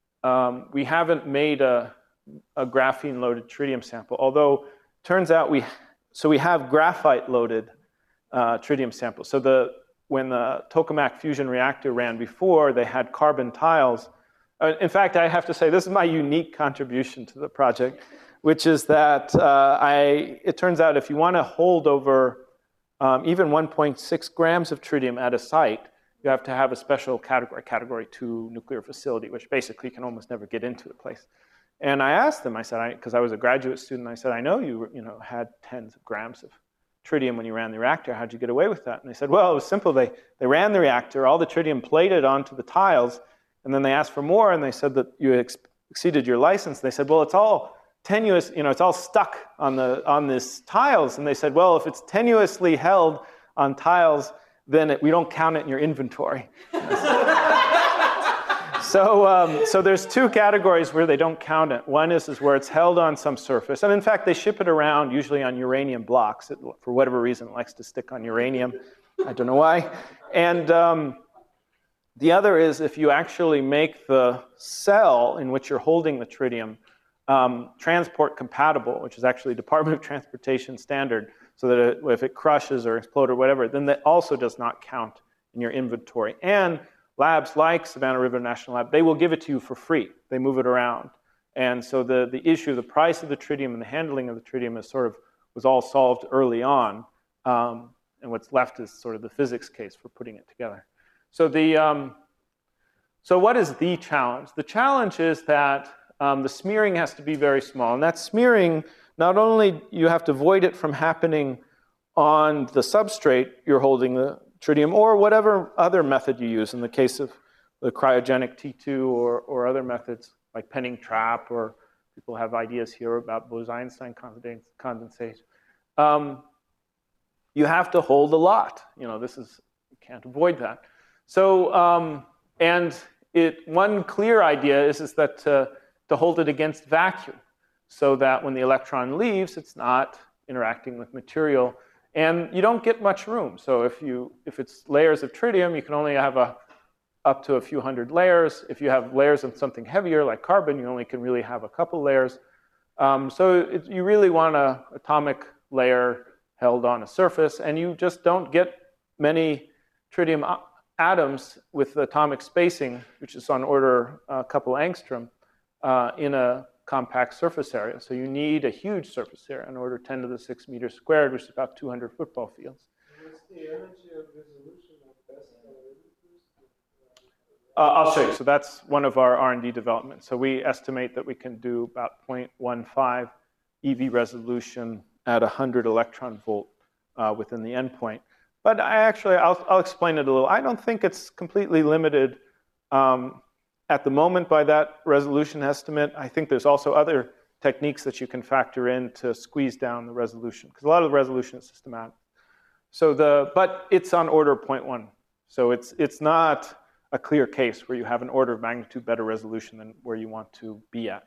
um, we haven't made a, a graphene-loaded tritium sample, although turns out we, so we have graphite-loaded uh, tritium samples. So the, when the tokamak fusion reactor ran before, they had carbon tiles. Uh, in fact, I have to say, this is my unique contribution to the project, which is that uh, I, it turns out if you want to hold over um, even one point six grams of tritium at a site, you have to have a special category, category two nuclear facility, which basically can almost never get into the place. And I asked them, I said, because I, I was a graduate student, I said, I know you, you know, had tens of grams of tritium when you ran the reactor. How'd you get away with that? And they said, well, it was simple. They, they ran the reactor, all the tritium plated onto the tiles, and then they asked for more, and they said that you ex exceeded your license. They said, well, it's all tenuous, you know, it's all stuck on, the, on this tiles. And they said, well, if it's tenuously held on tiles, then it, we don't count it in your inventory. So, um, so there's two categories where they don't count it. One is, is where it's held on some surface. And in fact, they ship it around usually on uranium blocks. It, for whatever reason, it likes to stick on uranium. I don't know why. And um, the other is if you actually make the cell in which you're holding the tritium um, transport compatible, which is actually Department of Transportation standard, so that it, if it crushes or explodes or whatever, then that also does not count in your inventory. And labs like Savannah River National Lab, they will give it to you for free. They move it around. And so the, the issue, the price of the tritium and the handling of the tritium is sort of, was all solved early on. Um, and what's left is sort of the physics case for putting it together. So the, um, so what is the challenge? The challenge is that um, the smearing has to be very small. And that smearing, not only you have to avoid it from happening on the substrate you're holding the tritium, or whatever other method you use in the case of the cryogenic T two or, or other methods like penning trap, or people have ideas here about Bose-Einstein condensate. Um, you have to hold a lot. You know, this is, you can't avoid that. So, um, and it, one clear idea is, is that uh, to hold it against vacuum, so that when the electron leaves, it's not interacting with material. And you don't get much room. So if, you, if it's layers of tritium, you can only have a, up to a few hundred layers. If you have layers of something heavier, like carbon, you only can really have a couple layers. Um, so it, you really want an atomic layer held on a surface, and you just don't get many tritium atoms with atomic spacing, which is on order a couple angstrom, uh, in a compact surface area. So you need a huge surface area in order ten to the six meters squared, which is about two hundred football fields. What's the energy of resolution of best Uh, I'll show you. So that's one of our R and D developments. So we estimate that we can do about zero point one five E V resolution at one hundred electron volt uh, within the endpoint. But I actually, I'll, I'll explain it a little. I don't think it's completely limited um, at the moment by that resolution estimate. I think there's also other techniques that you can factor in to squeeze down the resolution, because a lot of the resolution is systematic. So the, but it's on order of zero point one. So it's, it's not a clear case where you have an order of magnitude better resolution than where you want to be at.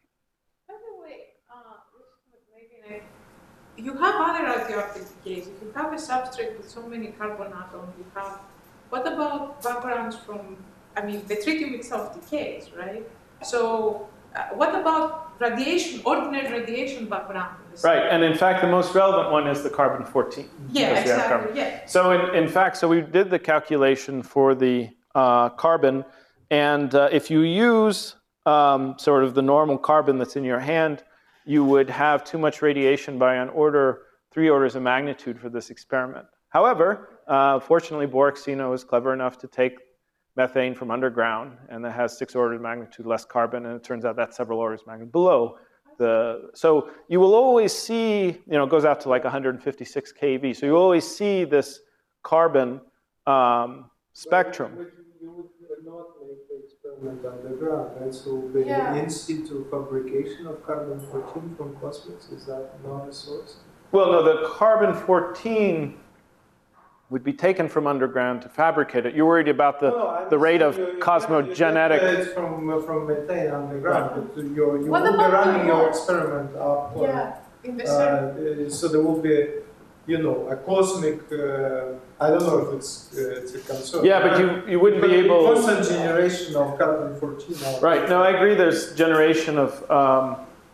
By the way, uh, maybe I, you have other radioactive decays. If you have a substrate with so many carbon atoms, you have, what about backgrounds from, I mean, the tritium itself decays, right? So uh, what about radiation, ordinary radiation background? Right, and in fact, the most relevant one is the carbon fourteen. Yeah, exactly, yeah. So in, in fact, so we did the calculation for the uh, carbon, and uh, if you use um, sort of the normal carbon that's in your hand, you would have too much radiation by an order, three orders of magnitude for this experiment. However, uh, fortunately, Borexino is clever enough to take methane from underground, and that has six orders of magnitude less carbon, and it turns out that's several orders of magnitude below the. So you will always see, you know, it goes out to like one hundred fifty-six keV. So you always see this carbon um, spectrum. But you would not make the experiment underground, right? So the Yeah. in situ fabrication of carbon fourteen from cosmos, is that not a source? Well, no, the carbon fourteen would be taken from underground to fabricate it. You're worried about the, No, I the rate of understand you- you cosmogenetic. get it from, uh, from methane underground, but you're, you What will be about running the your walls? experiment up. on- Yeah, in the center. Uh, so there will be, you know, a cosmic, uh, I don't know if it's, uh, it's a concern. Yeah, but you, you wouldn't be able. Constant generation of carbon fourteen. out Right, there. no, I agree there's generation of um,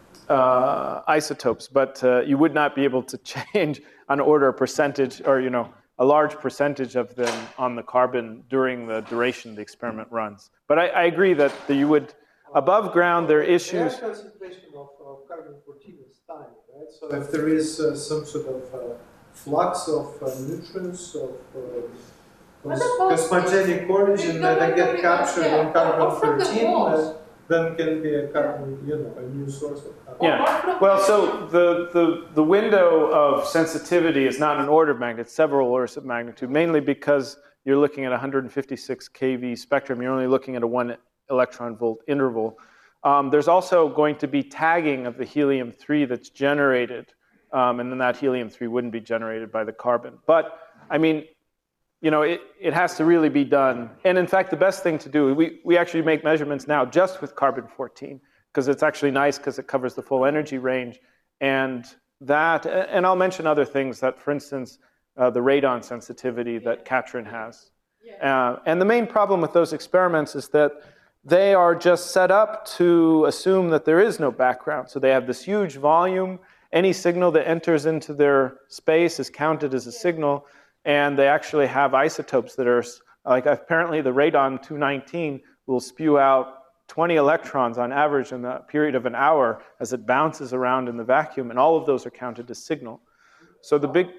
uh, isotopes, but uh, you would not be able to change an order percentage or, you know, a large percentage of them on the carbon during the duration the experiment runs. But I, I agree that the, you would, above ground, there are The issues. air concentration of, of carbon fourteen is tiny, right? So if there is uh, some sort of uh, flux of uh, neutrons, of uh, What cos- about- cosmogenic origin No, no, that no, get no, captured yeah, on carbon or from the thirteen, walls. uh, then can be a carbon, you know, a new source of carbon. Yeah, well, so the, the, the window of sensitivity is not an order of magnitude, it's several orders of magnitude, mainly because you're looking at one hundred fifty-six keV spectrum, you're only looking at a one electron volt interval. Um, there's also going to be tagging of the helium three that's generated, um, and then that helium three wouldn't be generated by the carbon. But, I mean, you know, it, it has to really be done. And in fact, the best thing to do, we, we actually make measurements now just with carbon fourteen, because it's actually nice because it covers the full energy range. And that, and I'll mention other things that, for instance, uh, the radon sensitivity that Katrin has. Uh, and the main problem with those experiments is that they are just set up to assume that there is no background. So they have this huge volume. Any signal that enters into their space is counted as a signal. And they actually have isotopes that are, like apparently the radon two nineteen will spew out twenty electrons on average in the period of an hour as it bounces around in the vacuum, and all of those are counted as signal. So the big...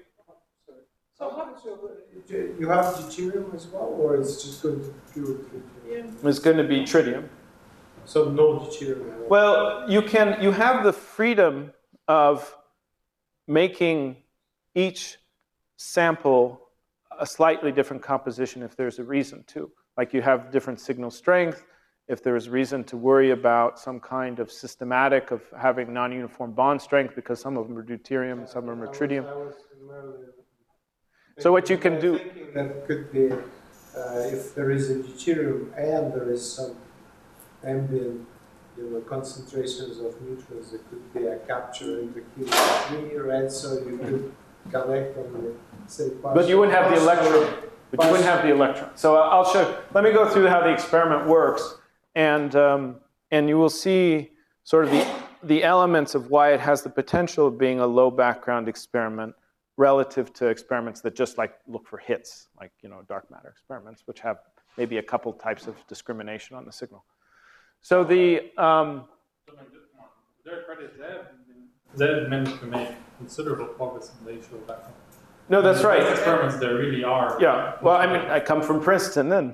So how much of it- you have deuterium as well, or it's just going to be pure tritium? is going to be tritium. So no deuterium at all. Well, you can, you have the freedom of making each sample a slightly different composition if there's a reason to. Like you have different signal strength, if there's reason to worry about some kind of systematic of having non-uniform bond strength, because some of them are deuterium and some of them are tritium. I was merely So what you can do- thinking that could be, uh, if there is a deuterium and there is some ambient, you know, concentrations of neutrons, there could be a capture in the helium three, right? So you could collect on the, say, But you wouldn't have the partial- electron. But you wouldn't have the electron. So I'll show, let me go through how the experiment works, and, um, and you will see sort of the, the elements of why it has the potential of being a low background experiment relative to experiments that just like look for hits, like, you know, dark matter experiments, which have maybe a couple types of discrimination on the signal. So the, um, Their credit, they have managed to make considerable progress in the issue of background. no, that's The best right. experiments there really are. Yeah, well, I mean, I come from Princeton then.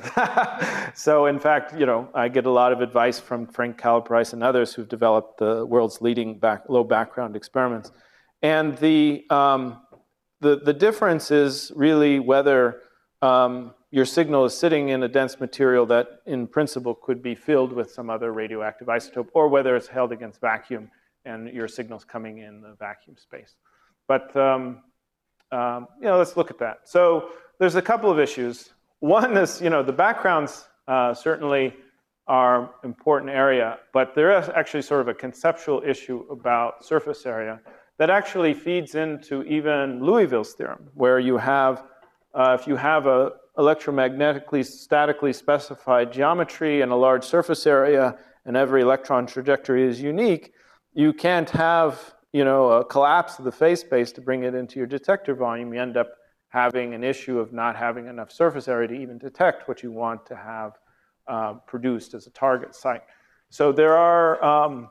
So in fact, you know, I get a lot of advice from Frank Calaprice and others who've developed the world's leading back, low background experiments. And the, um, the, the difference is really whether um, your signal is sitting in a dense material that in principle could be filled with some other radioactive isotope, or whether it's held against vacuum and your signal's coming in the vacuum space. But um, um, you know, let's look at that. So there's a couple of issues. One is, you know, the backgrounds uh, certainly are important area, but there is actually sort of a conceptual issue about surface area that actually feeds into even Louisville's theorem, where you have, uh, if you have a electromagnetically statically specified geometry and a large surface area, and every electron trajectory is unique, you can't have, you know, a collapse of the phase space to bring it into your detector volume. You end up having an issue of not having enough surface area to even detect what you want to have uh, produced as a target site. So there are, um,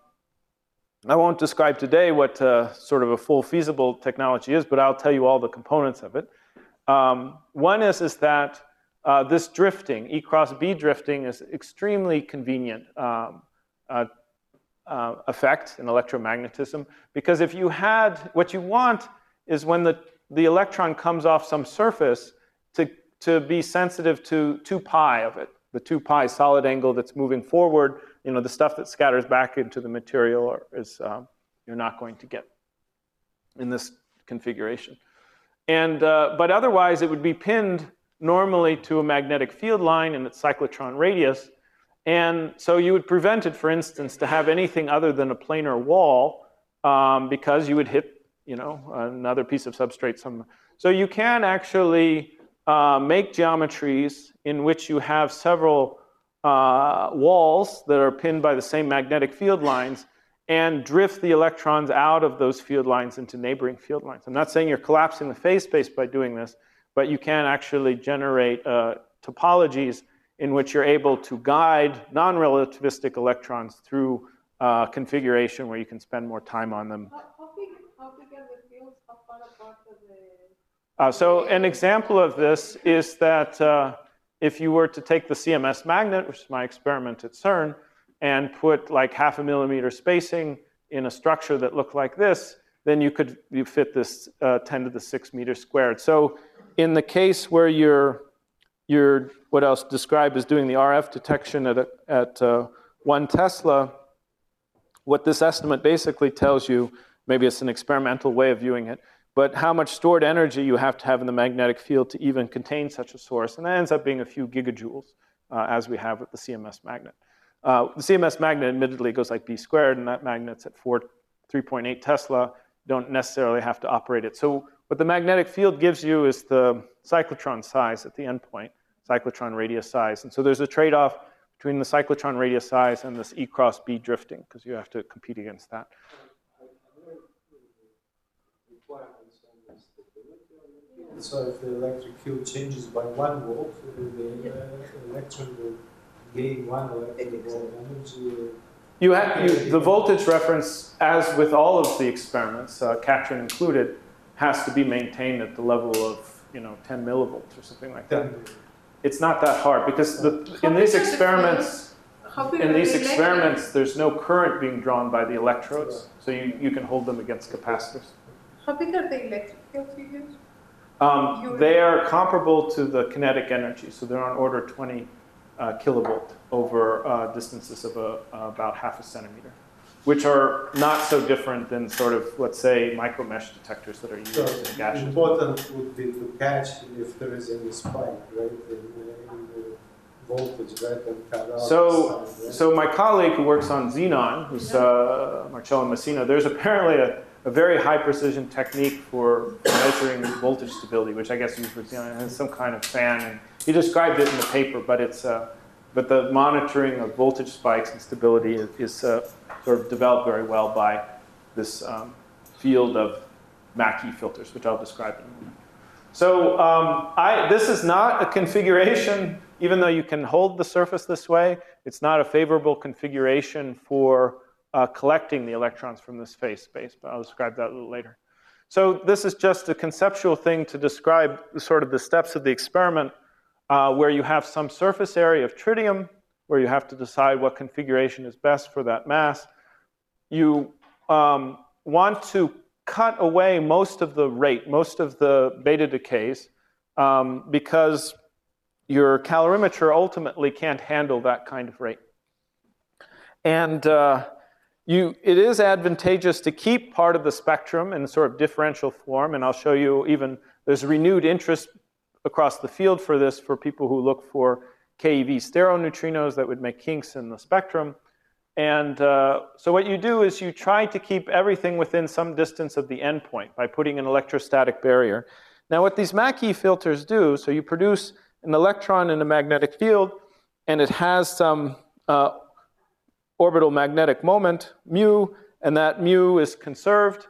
I won't describe today what uh, sort of a full feasible technology is, but I'll tell you all the components of it. Um, one is, is that uh, this drifting, E cross B drifting, is extremely convenient um, uh, uh, effect in electromagnetism, because if you had, what you want is when the, the electron comes off some surface to, to be sensitive to two pi of it, the two pi solid angle that's moving forward. You know, the stuff that scatters back into the material is um, you're not going to get in this configuration. And, uh, but otherwise, it would be pinned normally to a magnetic field line in its cyclotron radius. And so you would prevent it, for instance, to have anything other than a planar wall um, because you would hit, you know, another piece of substrate. Some, so you can actually uh, make geometries in which you have several uh, walls that are pinned by the same magnetic field lines and drift the electrons out of those field lines into neighboring field lines. I'm not saying you're collapsing the phase space by doing this, but you can actually generate uh, topologies in which you're able to guide non-relativistic electrons through uh, configuration where you can spend more time on them. How, how big, how big are the fields? How far apart are the... Uh, so an example of this is that uh, if you were to take the C M S magnet, which is my experiment at CERN, and put like half a millimeter spacing in a structure that looked like this, then you could you fit this uh, ten to the six meters squared. So in the case where you're, you're what else described as doing the R F detection at, a, at uh, one Tesla, what this estimate basically tells you, maybe it's an experimental way of viewing it, but how much stored energy you have to have in the magnetic field to even contain such a source. And that ends up being a few gigajoules, uh, as we have with the C M S magnet. Uh, the C M S magnet admittedly goes like B squared, and that magnet's at three point eight Tesla. You don't necessarily have to operate it. So what the magnetic field gives you is the cyclotron size at the endpoint, cyclotron radius size. And so there's a trade-off between the cyclotron radius size and this E cross B drifting, because you have to compete against that. So if the electric field changes by one volt, the uh, electron will gain one electric volt energy. You have, you, the voltage reference, as with all of the experiments, uh, Katrin included, has to be maintained at the level of, you know, ten millivolts or something like that. It's not that hard because the, in these experiments, in these experiments, there's no current being drawn by the electrodes, so you, you can hold them against capacitors. How big are the electric fields you use? Um, they are comparable to the kinetic energy, so they're on order twenty uh, kilovolt over uh, distances of a, uh, about half a centimeter, which are not so different than sort of, let's say, micro mesh detectors that are used So in gaseous. important would be to catch if there is any spike, right, in, in the voltage, right, and cut out So, the side, right? so my colleague who works on xenon, who's uh, Marcello Messina, there's apparently a, a very high precision technique for measuring voltage stability, which I guess uses for xenon. It has some kind of fan, and he described it in the paper, but it's uh, but the monitoring of voltage spikes and stability is, is uh, sort of developed very well by this um, field of Mackey filters, which I'll describe in a moment. So um, I, this is not a configuration, even though you can hold the surface this way, it's not a favorable configuration for uh, collecting the electrons from this phase space, but I'll describe that a little later. So this is just a conceptual thing to describe sort of the steps of the experiment uh, where you have some surface area of tritium, where you have to decide what configuration is best for that mass. You um, want to cut away most of the rate, most of the beta decays, um, because your calorimeter ultimately can't handle that kind of rate. And uh, you, it is advantageous to keep part of the spectrum in sort of differential form, and I'll show you even there's renewed interest across the field for this for people who look for K E V stereoneutrinos that would make kinks in the spectrum. And uh, so what you do is you try to keep everything within some distance of the endpoint by putting an electrostatic barrier. Now what these Mackey filters do, so you produce an electron in a magnetic field, and it has some uh, orbital magnetic moment, mu, and that mu is conserved.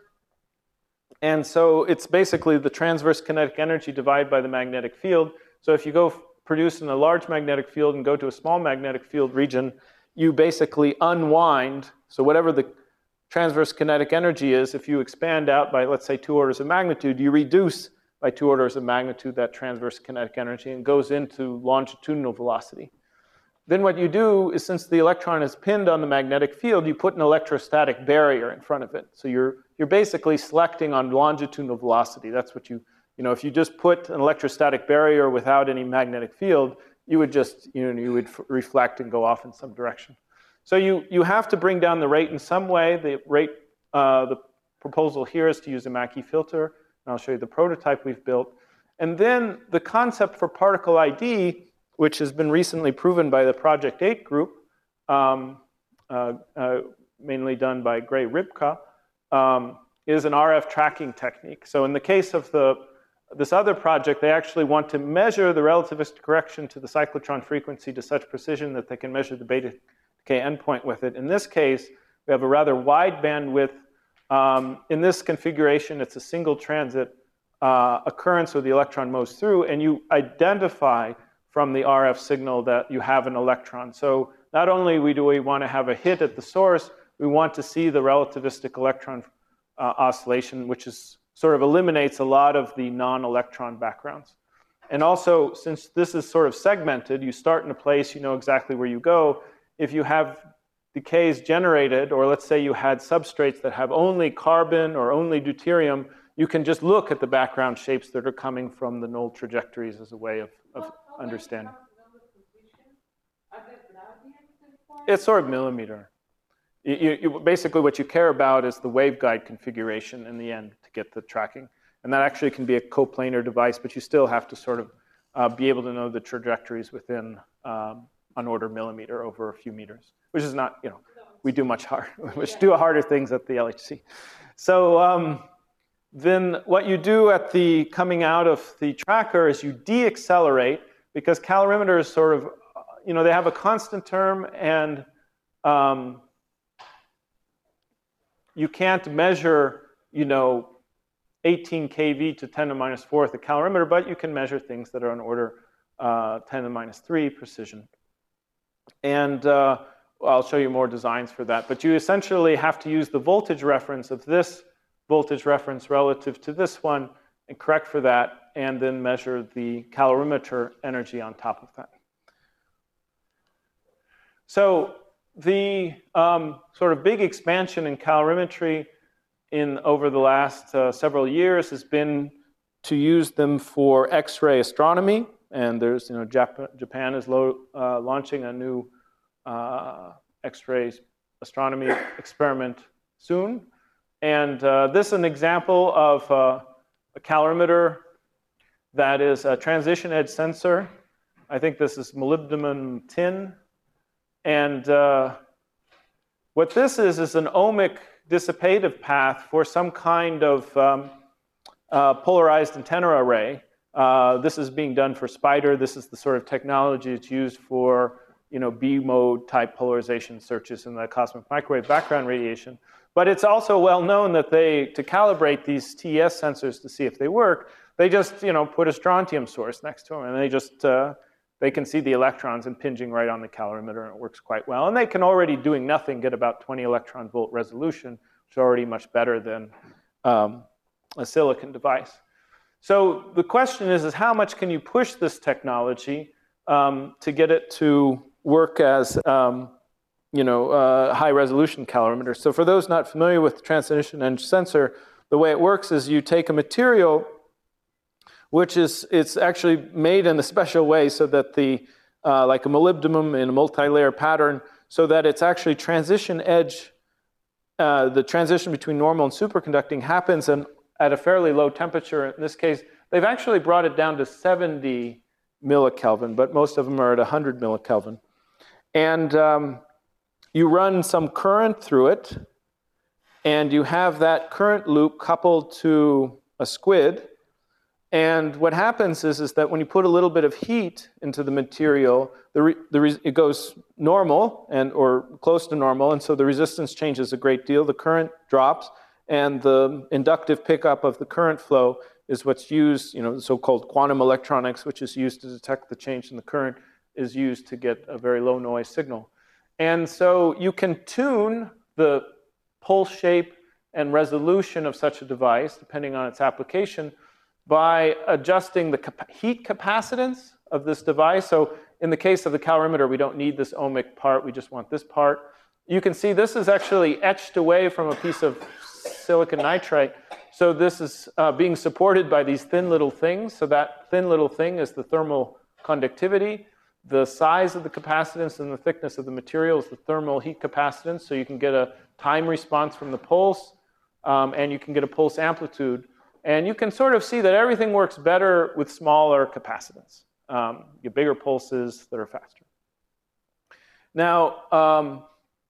And so it's basically the transverse kinetic energy divided by the magnetic field. So if you go produce in a large magnetic field and go to a small magnetic field region, you basically unwind, so whatever the transverse kinetic energy is, if you expand out by, let's say, two orders of magnitude, you reduce by two orders of magnitude that transverse kinetic energy and goes into longitudinal velocity. Then what you do is, since the electron is pinned on the magnetic field, you put an electrostatic barrier in front of it. So you're, you're basically selecting on longitudinal velocity. That's what you, you know, if you just put an electrostatic barrier without any magnetic field, you would just, you know, you would reflect and go off in some direction. So you, you have to bring down the rate in some way. The rate, uh, the proposal here is to use a Mackey filter, and I'll show you the prototype we've built. And then the concept for particle I D, which has been recently proven by the Project eight group, um, uh, uh, mainly done by Gray Rybka, um, is an R F tracking technique. So in the case of the this other project, they actually want to measure the relativistic correction to the cyclotron frequency to such precision that they can measure the beta decay endpoint with it. In this case, we have a rather wide bandwidth. Um, in this configuration, it's a single transit uh, occurrence where the electron moves through, and you identify from the R F signal that you have an electron. So not only do we want to have a hit at the source, we want to see the relativistic electron uh, oscillation, which is sort of eliminates a lot of the non-electron backgrounds. And also, since this is sort of segmented, you start in a place, you know exactly where you go. If you have decays generated, or let's say you had substrates that have only carbon or only deuterium, you can just look at the background shapes that are coming from the null trajectories as a way of, of understanding. It's sort of millimeter. You, you, you, basically, what you care about is the waveguide configuration in the end to get the tracking. And that actually can be a coplanar device, but you still have to sort of uh, be able to know the trajectories within um, an order millimeter over a few meters, which is not, you know, we do much harder, which do harder things at the L H C. So um, then what you do at the coming out of the tracker is you deaccelerate, because calorimeters sort of, you know, they have a constant term, and um, you can't measure, you know, eighteen K V to ten to the minus fourth a calorimeter, but you can measure things that are on order uh, ten to the minus three precision. And uh, I'll show you more designs for that. But you essentially have to use the voltage reference of this voltage reference relative to this one and correct for that, and then measure the calorimeter energy on top of that. So the um, sort of big expansion in calorimetry in over the last uh, several years has been to use them for X-ray astronomy, and there's, you know, Jap Japan is lo uh, launching a new uh, X-ray astronomy experiment soon, and uh, this is an example of uh, a calorimeter that is a transition edge sensor. I think this is molybdenum tin. And uh, what this is is an ohmic dissipative path for some kind of um, uh, polarized antenna array. Uh, this is being done for SPIDER. This is the sort of technology that's used for, you know, B-mode type polarization searches in the cosmic microwave background radiation. But it's also well known that they, to calibrate these T E S sensors to see if they work, they just, you know, put a strontium source next to them, and they just uh, they can see the electrons impinging right on the calorimeter, and it works quite well. And they can already, doing nothing, get about twenty electron volt resolution, which is already much better than um, a silicon device. So the question is, is how much can you push this technology um, to get it to work as um, you know, uh, high resolution calorimeter? So for those not familiar with the transition edge sensor, the way it works is you take a material which is, it's actually made in a special way so that the, uh, like a molybdenum in a multi-layer pattern, so that it's actually transition edge, uh, the transition between normal and superconducting happens in, at a fairly low temperature. In this case, they've actually brought it down to seventy millikelvin, but most of them are at one hundred millikelvin. And um, you run some current through it, and you have that current loop coupled to a squid. And what happens is, is that when you put a little bit of heat into the material, the re, the re, it goes normal and or close to normal, and so the resistance changes a great deal. The current drops, and the inductive pickup of the current flow is what's used, you know, the so-called quantum electronics, which is used to detect the change in the current, is used to get a very low noise signal. And so you can tune the pulse shape and resolution of such a device, depending on its application, by adjusting the cap heat capacitance of this device. So in the case of the calorimeter, we don't need this ohmic part, we just want this part. You can see this is actually etched away from a piece of silicon nitride. So this is uh, being supported by these thin little things. So that thin little thing is the thermal conductivity. The size of the capacitance and the thickness of the material is the thermal heat capacitance. So you can get a time response from the pulse, um, and you can get a pulse amplitude. And you can sort of see that everything works better with smaller capacitance. Um, you get bigger pulses that are faster. Now, um,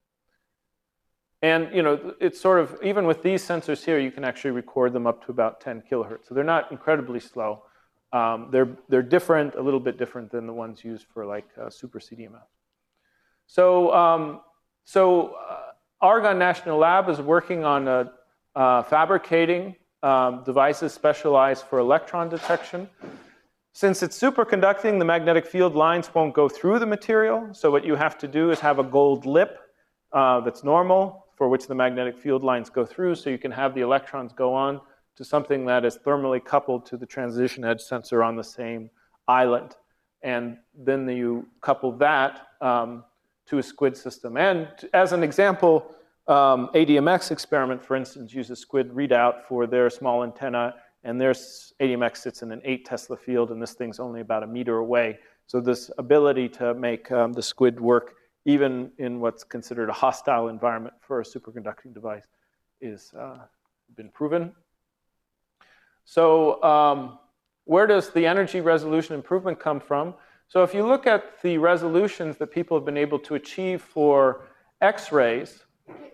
and you know, it's sort of, even with these sensors here, you can actually record them up to about ten kilohertz. So they're not incredibly slow. Um, they're, they're different, a little bit different than the ones used for like uh, super C D M S. So, um, so uh, Argonne National Lab is working on a, uh, fabricating Um, devices specialized for electron detection. Since it's superconducting, the magnetic field lines won't go through the material. So what you have to do is have a gold lip uh, that's normal, for which the magnetic field lines go through, so you can have the electrons go on to something that is thermally coupled to the transition edge sensor on the same island. And then you couple that um, to a squid system. And as an example, Um, A D M X experiment, for instance, uses squid readout for their small antenna, and their A D M X sits in an eight Tesla field, and this thing's only about a meter away. So this ability to make um, the squid work even in what's considered a hostile environment for a superconducting device is uh, been proven. So um, where does the energy resolution improvement come from? So if you look at the resolutions that people have been able to achieve for X-rays,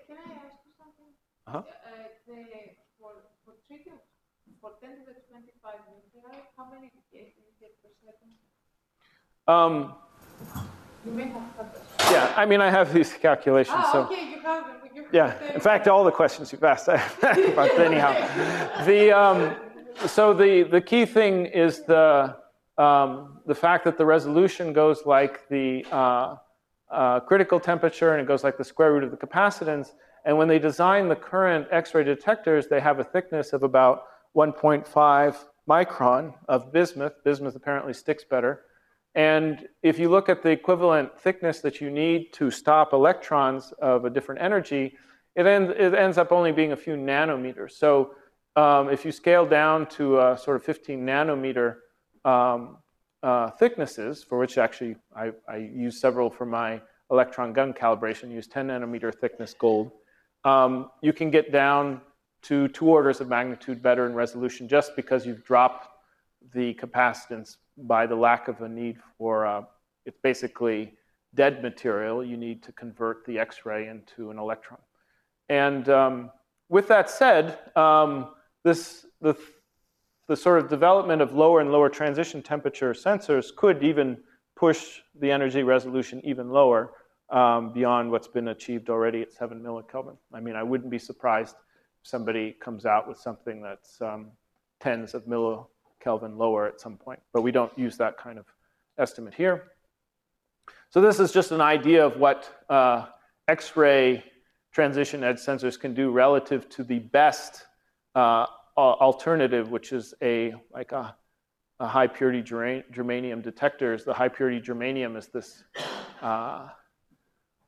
Uh-huh. Uh, the, for, for treating for ten to the twenty-five nuclei, how many gates do you get per second? Um, You may have had that. yeah, I mean, I have these calculations. Ah, so okay, you have them. You have yeah, them. in fact, all the questions you've asked, I have, but anyhow, the um, so the the key thing is the um, the fact that the resolution goes like the uh, uh, critical temperature, and it goes like the square root of the capacitance. And when they design the current X-ray detectors, they have a thickness of about one point five micron of bismuth. Bismuth apparently sticks better. And if you look at the equivalent thickness that you need to stop electrons of a different energy, it, end, it ends up only being a few nanometers. So um, if you scale down to uh, sort of fifteen nanometer um, uh, thicknesses, for which actually I, I use several for my electron gun calibration, use ten nanometer thickness gold, Um, you can get down to two orders of magnitude better in resolution just because you've dropped the capacitance by the lack of a need for, uh, it's basically dead material. You need to convert the X-ray into an electron. And um, with that said, um, this, the, the sort of development of lower and lower transition temperature sensors could even push the energy resolution even lower. Um, beyond what's been achieved already at seven millikelvin. I mean, I wouldn't be surprised if somebody comes out with something that's um, tens of millikelvin lower at some point, but we don't use that kind of estimate here. So this is just an idea of what uh, X-ray transition edge sensors can do relative to the best uh, alternative, which is a like a, a high purity germanium detectors. The high purity germanium is this uh,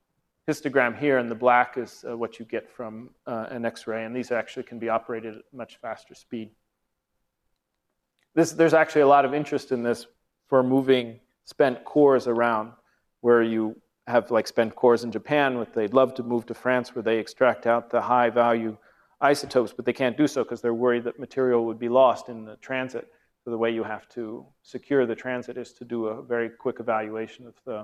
histogram here, and the black is uh, what you get from uh, an X-ray, and these actually can be operated at much faster speed. This, there's actually a lot of interest in this for moving spent cores around, where you have like spent cores in Japan, what they'd love to move to France, where they extract out the high value isotopes, but they can't do so because they're worried that material would be lost in the transit. So the way you have to secure the transit is to do a very quick evaluation of the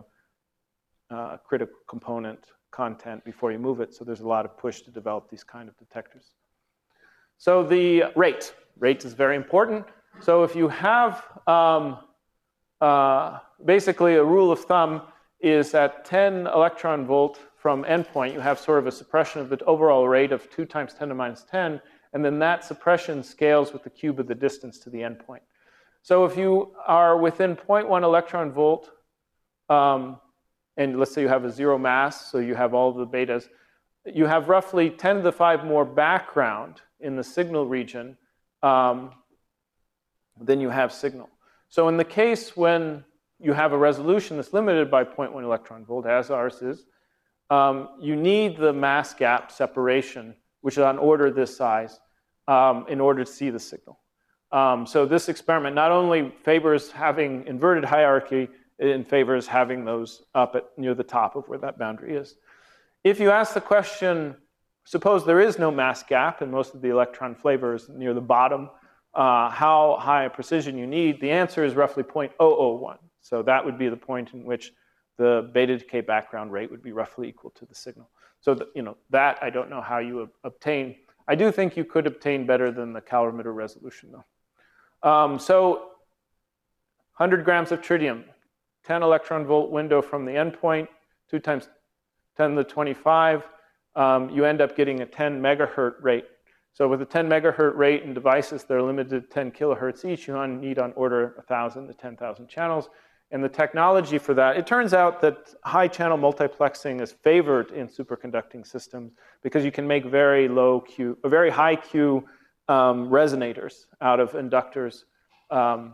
uh, critical component content before you move it. So there's a lot of push to develop these kind of detectors. So the rate. Rate is very important. So if you have um, uh, basically a rule of thumb is at ten electron volt from endpoint, you have sort of a suppression of the overall rate of two times ten to the minus ten, and then that suppression scales with the cube of the distance to the endpoint. So if you are within zero point one electron volt, um, and let's say you have a zero mass, so you have all the betas, you have roughly ten to the five more background in the signal region um, than you have signal. So in the case when you have a resolution that's limited by zero point one electron volt, as ours is, um, you need the mass gap separation, which is on order this size, um, in order to see the signal. Um, so this experiment not only favors having inverted hierarchy, it favors having those up at near the top of where that boundary is. If you ask the question, suppose there is no mass gap and most of the electron flavor is near the bottom, uh, how high a precision you need, the answer is roughly zero point zero zero one. So that would be the point in which the beta decay background rate would be roughly equal to the signal. So the, you know, that I don't know how you obtain. I do think you could obtain better than the calorimeter resolution, though. Um, so one hundred grams of tritium, ten electron volt window from the endpoint, two times ten to the twenty-five, um, you end up getting a ten megahertz rate. So with a ten megahertz rate in devices that are limited to ten kilohertz each, you need on order one thousand to ten thousand channels. And the technology for that, it turns out that high channel multiplexing is favored in superconducting systems because you can make very low Q, very high Q um, resonators out of inductors. Um,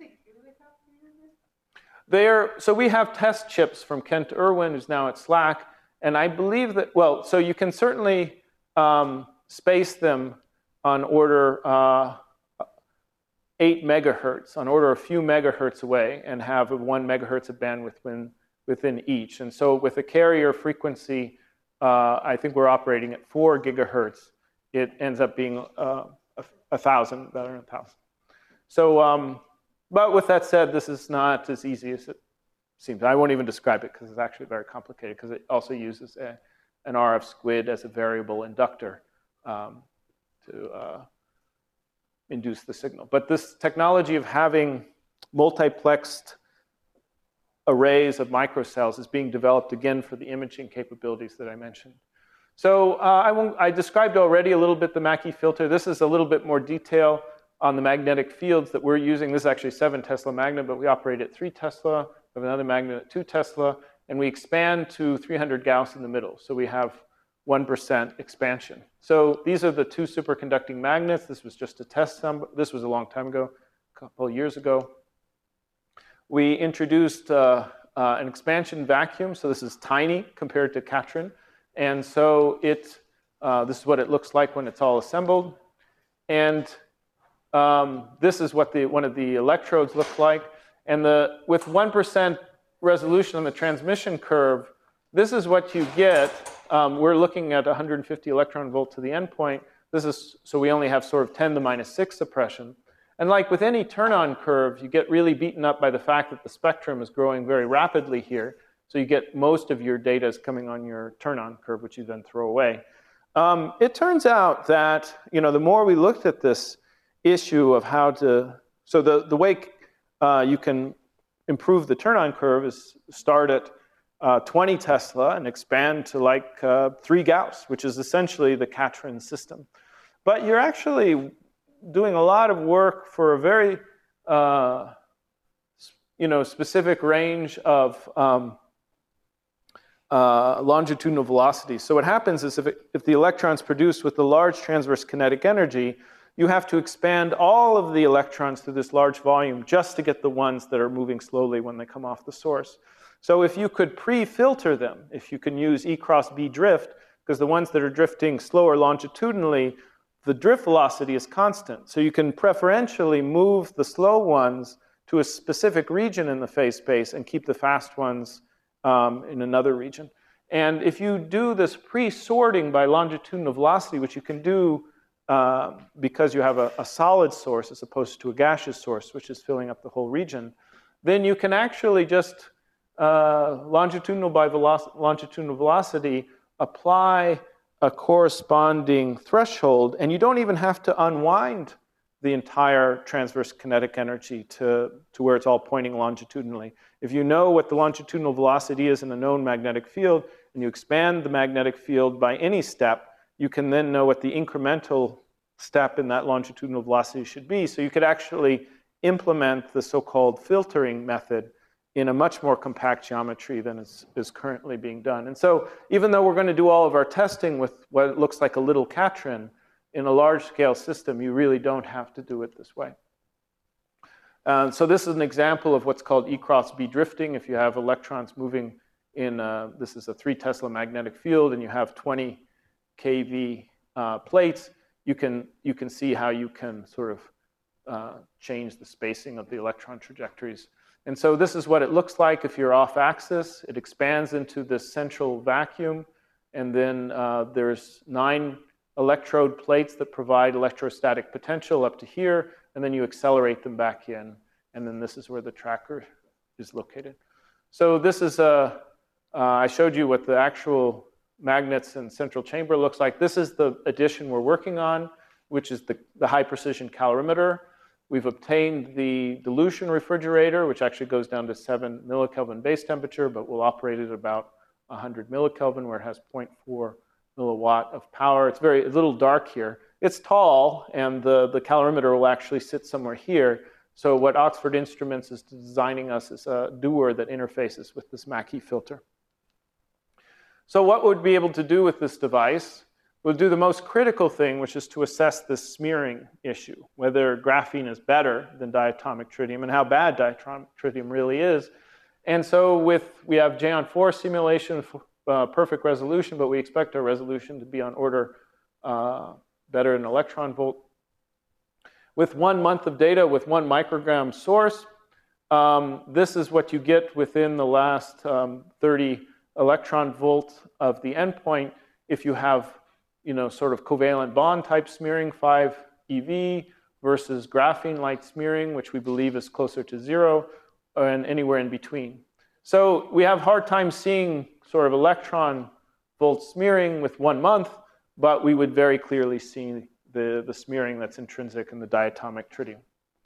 They're, so we have test chips from Kent Irwin, who's now at SLAC, and I believe that, well, so you can certainly um, space them on order uh, eight megahertz, on order a few megahertz away, and have a one megahertz of bandwidth within, within each. And so with a carrier frequency, uh, I think we're operating at four gigahertz. It ends up being uh, a, a thousand, better than a thousand. So, um, but with that said, this is not as easy as it seems. I won't even describe it because it's actually very complicated because it also uses a, an R F squid as a variable inductor um, to uh, induce the signal. But this technology of having multiplexed arrays of microcells is being developed again for the imaging capabilities that I mentioned. So uh, I, won't, I described already a little bit the Mackey filter. This is a little bit more detail on the magnetic fields that we're using. This is actually seven Tesla magnet, but we operate at three Tesla. We have another magnet at two Tesla, and we expand to three hundred Gauss in the middle. So we have one percent expansion. So these are the two superconducting magnets. This was just a test. This was a long time ago, a couple of years ago. We introduced uh, uh, an expansion vacuum. So this is tiny compared to Katrin. And so it, uh, this is what it looks like when it's all assembled. And um, this is what the, one of the electrodes looks like. And the, with one percent resolution on the transmission curve, this is what you get. Um, we're looking at one hundred fifty electron volt to the endpoint. This is, so we only have sort of ten to the minus six suppression. And like with any turn-on curve, you get really beaten up by the fact that the spectrum is growing very rapidly here. So you get most of your data is coming on your turn-on curve, which you then throw away. Um, it turns out that, you know, the more we looked at this issue of how to, so the, the way uh, you can improve the turn-on curve is start at uh, twenty Tesla and expand to like uh, three Gauss, which is essentially the Katrin system. But you're actually doing a lot of work for a very, uh, you know, specific range of um, uh, longitudinal velocities. So what happens is if, it, if the electron's produced with the large transverse kinetic energy, you have to expand all of the electrons through this large volume just to get the ones that are moving slowly when they come off the source. So if you could pre-filter them, if you can use E cross B drift, because the ones that are drifting slower longitudinally, the drift velocity is constant. So you can preferentially move the slow ones to a specific region in the phase space and keep the fast ones um, in another region. And if you do this pre-sorting by longitudinal velocity, which you can do uh, because you have a, a solid source as opposed to a gaseous source, which is filling up the whole region, then you can actually just uh, longitudinal by veloc- longitudinal velocity apply a corresponding threshold, and you don't even have to unwind the entire transverse kinetic energy to, to where it's all pointing longitudinally. If you know what the longitudinal velocity is in a known magnetic field, and you expand the magnetic field by any step, you can then know what the incremental step in that longitudinal velocity should be. So you could actually implement the so-called filtering method in a much more compact geometry than is, is currently being done. And so even though we're going to do all of our testing with what looks like a little Catrin, in a large-scale system, you really don't have to do it this way. Uh, so this is an example of what's called E cross B drifting. If you have electrons moving in, a, this is a three Tesla magnetic field, and you have twenty K V uh, plates, you can, you can see how you can sort of uh, change the spacing of the electron trajectories. And so this is what it looks like if you're off axis. It expands into this central vacuum, and then uh, there's nine electrode plates that provide electrostatic potential up to here, and then you accelerate them back in, and then this is where the tracker is located. So this is a, uh, I showed you what the actual magnets and central chamber looks like. This is the addition we're working on, which is the, the high precision calorimeter. We've obtained the dilution refrigerator, which actually goes down to seven millikelvin base temperature, but will operate at about one hundred millikelvin, where it has zero point four milliwatt of power. It's very, a little dark here. It's tall, and the, the calorimeter will actually sit somewhere here. So what Oxford Instruments is designing us is a Dewar that interfaces with this Mackie filter. So what we'd be able to do with this device? We'll do the most critical thing, which is to assess this smearing issue, whether graphene is better than diatomic tritium and how bad diatomic tritium really is. And so with, we have J O N four simulation, uh, perfect resolution, but we expect our resolution to be on order uh, better than electron volt. With one month of data with one microgram source, um, this is what you get within the last um, thirty electron volt of the endpoint if you have, you know, sort of covalent bond type smearing, five E V, versus graphene light smearing, which we believe is closer to zero, and anywhere in between. So we have hard time seeing sort of electron volt smearing with one month, but we would very clearly see the, the smearing that's intrinsic in the diatomic tritium.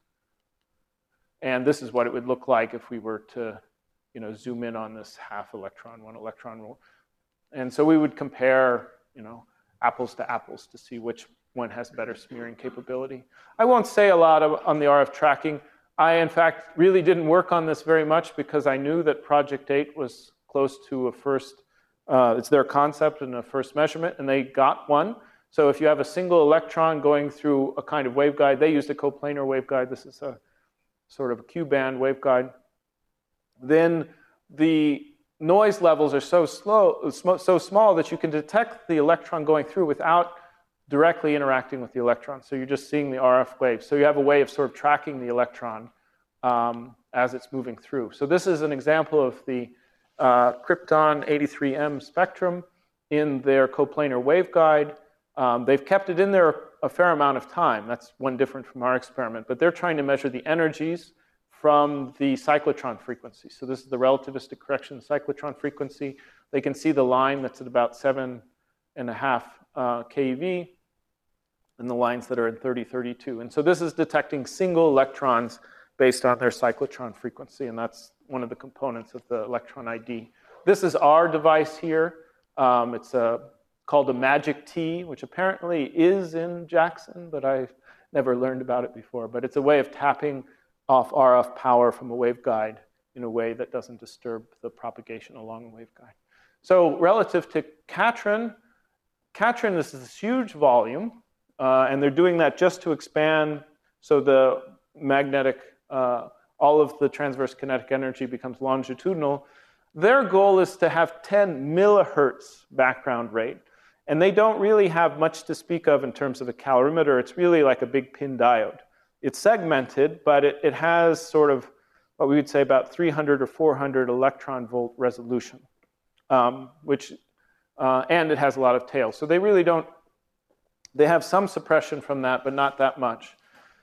And this is what it would look like if we were to, you know, zoom in on this half electron, one electron volt. And so we would compare, you know, apples to apples to see which one has better smearing capability. I won't say a lot of, on the R F tracking. I, in fact, really didn't work on this very much because I knew that Project eight was close to a first, uh, it's their concept and a first measurement, and they got one. So if you have a single electron going through a kind of waveguide, they used a coplanar waveguide. This is a sort of a Q-band waveguide. Then the noise levels are so slow, so small that you can detect the electron going through without directly interacting with the electron. So you're just seeing the R F wave. So you have a way of sort of tracking the electron um, as it's moving through. So this is an example of the uh, Krypton eighty-three M spectrum in their coplanar waveguide. Um, they've kept it in there a fair amount of time. That's one different from our experiment. But they're trying to measure the energies from the cyclotron frequency. So this is the relativistic correction cyclotron frequency. They can see the line that's at about seven and a half uh, K E V, and the lines that are in thirty, thirty-two. And so this is detecting single electrons based on their cyclotron frequency, and that's one of the components of the electron I D. This is our device here. Um, it's a, called a Magic T, which apparently is in Jackson, but I never learned about it before. But it's a way of tapping off R F power from a waveguide in a way that doesn't disturb the propagation along the waveguide. So relative to Catrin, Catrin, this is this huge volume. Uh, and they're doing that just to expand so the magnetic, uh, all of the transverse kinetic energy becomes longitudinal. Their goal is to have ten millihertz background rate. And they don't really have much to speak of in terms of a calorimeter. It's really like a big pin diode. It's segmented, but it, it has sort of what we would say about three hundred or four hundred electron volt resolution, um, which, uh, and it has a lot of tails. So they really don't, they have some suppression from that, but not that much.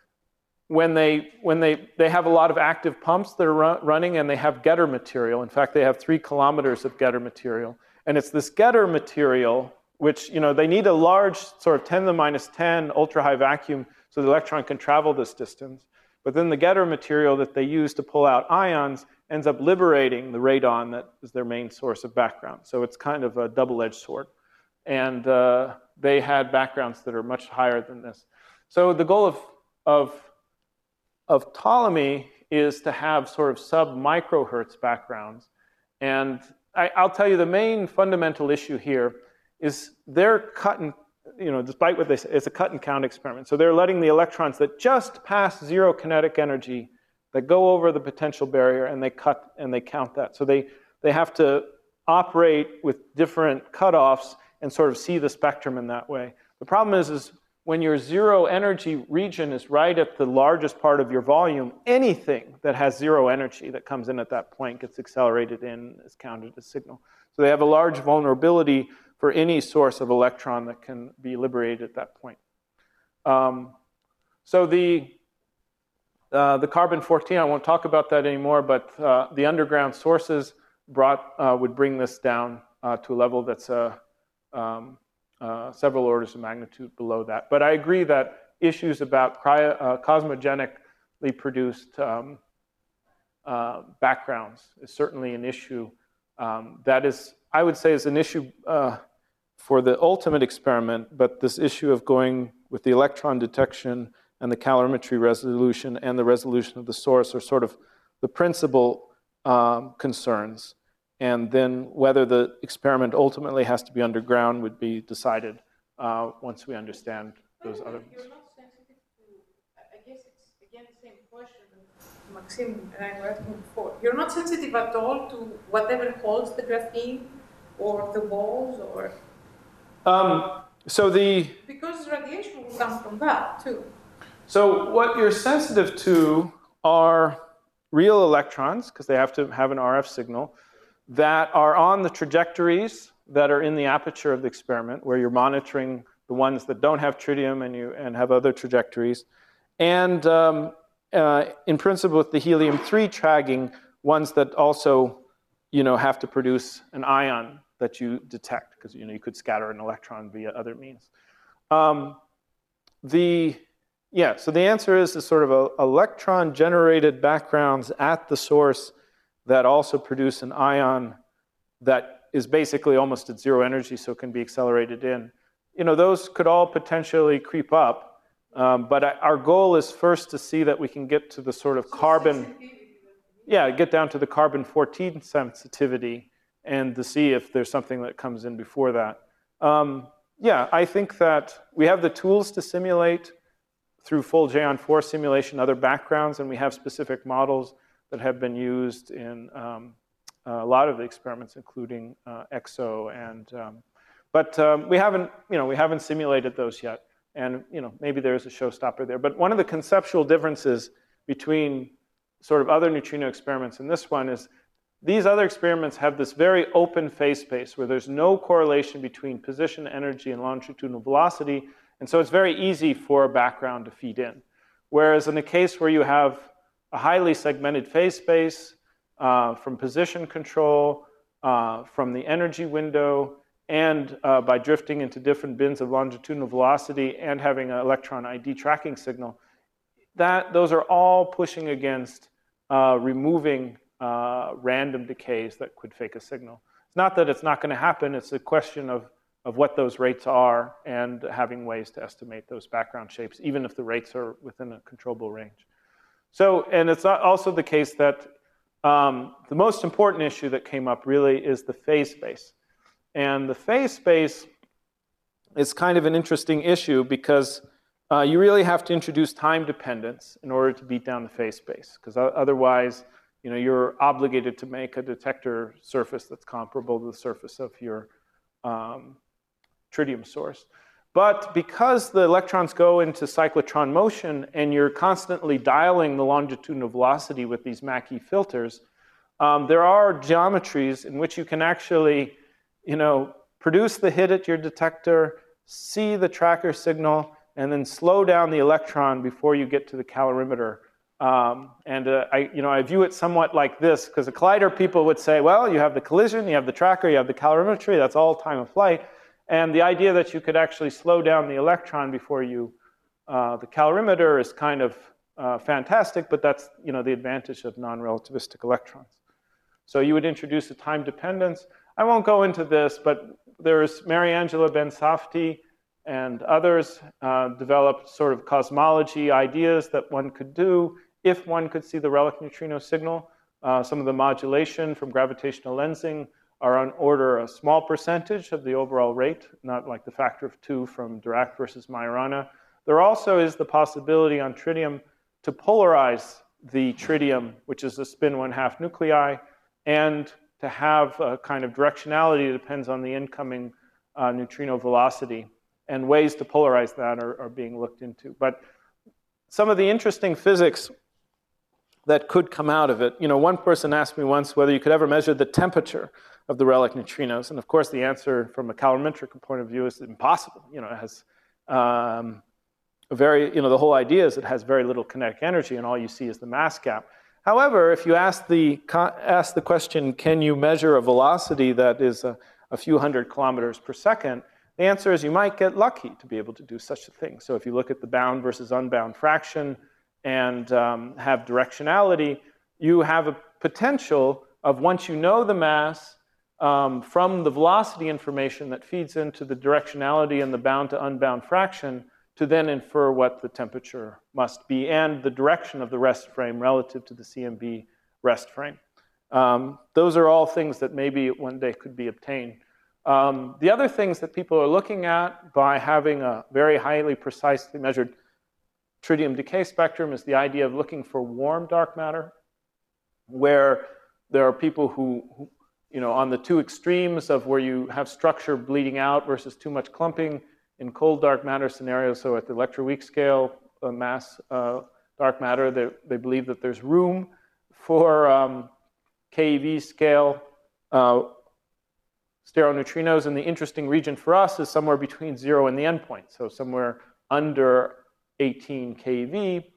When they, when they, they have a lot of active pumps that are run, running, and they have getter material. In fact, they have three kilometers of getter material. And it's this getter material which, you know, they need a large sort of ten to the minus ten ultra-high vacuum so the electron can travel this distance. But then the getter material that they use to pull out ions ends up liberating the radon that is their main source of background. So it's kind of a double-edged sword. And uh, they had backgrounds that are much higher than this. So the goal of, of, of Ptolemy is to have sort of sub-microhertz backgrounds. And I, I'll tell you the main fundamental issue here is they're cut and, you know, despite what they say, it's a cut and count experiment. So they're letting the electrons that just pass zero kinetic energy, that go over the potential barrier, and they cut and they count that. So they, they have to operate with different cutoffs and sort of see the spectrum in that way. The problem is, is when your zero energy region is right at the largest part of your volume, anything that has zero energy that comes in at that point gets accelerated in, is counted as signal. So they have a large vulnerability for any source of electron that can be liberated at that point. Um, so the, uh, the carbon fourteen, I won't talk about that anymore, but uh, the underground sources brought, uh, would bring this down uh, to a level that's uh, um, uh, several orders of magnitude below that. But I agree that issues about cryo, uh, cosmogenically produced um, uh, backgrounds is certainly an issue. Um, that is, I would say, is an issue uh, for the ultimate experiment, but this issue of going with the electron detection and the calorimetry resolution and the resolution of the source are sort of the principal um, concerns. And then whether the experiment ultimately has to be underground would be decided uh, once we understand those other ones. You're not sensitive to, I guess it's again the same question that Maxime and I were asking before. You're not sensitive at all to whatever holds the graphene or the walls or? Um, so the... Because radiation will come from that too. So what you're sensitive to are real electrons, because they have to have an R F signal, that are on the trajectories that are in the aperture of the experiment, where you're monitoring the ones that don't have tritium and, you, and have other trajectories. And um, uh, in principle, with the helium three tagging, ones that also, you know, have to produce an ion that you detect, because, you know, you could scatter an electron via other means. Um, the, yeah, so the answer is, is sort of a electron-generated backgrounds at the source that also produce an ion that is basically almost at zero energy, so it can be accelerated in. You know, those could all potentially creep up, um, but our goal is first to see that we can get to the sort of carbon, yeah, get down to the carbon fourteen sensitivity and to see if there's something that comes in before that. Um, yeah, I think that we have the tools to simulate through full J on four simulation other backgrounds, and we have specific models that have been used in um, a lot of the experiments, including uh, E X O, and um, but um, we haven't, you know, we haven't simulated those yet, and you know, maybe there's a showstopper there. But one of the conceptual differences between sort of other neutrino experiments and this one is these other experiments have this very open phase space where there's no correlation between position, energy, and longitudinal velocity, and so it's very easy for a background to feed in. Whereas in a case where you have a highly segmented phase space uh, from position control, uh, from the energy window, and uh, by drifting into different bins of longitudinal velocity and having an electron I D tracking signal, that, those are all pushing against uh, removing uh, random decays that could fake a signal. It's not that it's not going to happen, it's a question of, of what those rates are and having ways to estimate those background shapes, even if the rates are within a controllable range. So, and it's also the case that um, the most important issue that came up really is the phase space. And the phase space is kind of an interesting issue because uh, you really have to introduce time dependence in order to beat down the phase space, because otherwise, you know, you're obligated to make a detector surface that's comparable to the surface of your um, tritium source. But because the electrons go into cyclotron motion and you're constantly dialing the longitudinal velocity with these Mackey filters, um, there are geometries in which you can actually, you know, produce the hit at your detector, see the tracker signal, and then slow down the electron before you get to the calorimeter. Um, and uh, I, you know, I view it somewhat like this, because a collider people would say, well, you have the collision, you have the tracker, you have the calorimetry, that's all time of flight. And the idea that you could actually slow down the electron before you, uh, the calorimeter is kind of uh, fantastic, but that's, you know, the advantage of non-relativistic electrons. So you would introduce a time dependence. I won't go into this, but there's Mariangela Bensafti and others uh, developed sort of cosmology ideas that one could do if one could see the relic neutrino signal. Uh, some of the modulation from gravitational lensing are on order a small percentage of the overall rate, not like the factor of two from Dirac versus Majorana. There also is the possibility on tritium to polarize the tritium, which is a spin one half nuclei, and to have a kind of directionality that depends on the incoming uh, neutrino velocity. And ways to polarize that are, are being looked into. But some of the interesting physics that could come out of it, you know, one person asked me once whether you could ever measure the temperature of the relic neutrinos. And of course, the answer from a calorimetric point of view is impossible. You know, it has um, a very, you know, the whole idea is it has very little kinetic energy and all you see is the mass gap. However, if you ask the, ask the question, can you measure a velocity that is a, a few hundred kilometers per second, the answer is you might get lucky to be able to do such a thing. So if you look at the bound versus unbound fraction and um, have directionality, you have a potential of, once you know the mass, um, from the velocity information that feeds into the directionality and the bound to unbound fraction, to then infer what the temperature must be and the direction of the rest frame relative to the C M B rest frame. Um, those are all things that maybe one day could be obtained. Um, the other things that people are looking at by having a very highly precisely measured tritium decay spectrum is the idea of looking for warm dark matter, where there are people who, who, you know, on the two extremes of where you have structure bleeding out versus too much clumping in cold dark matter scenarios. So at the electroweak scale, uh, mass uh, dark matter, they, they believe that there's room for um, K E V scale uh, stereoneutrinos, and the interesting region for us is somewhere between zero and the endpoint, so somewhere under eighteen K E V.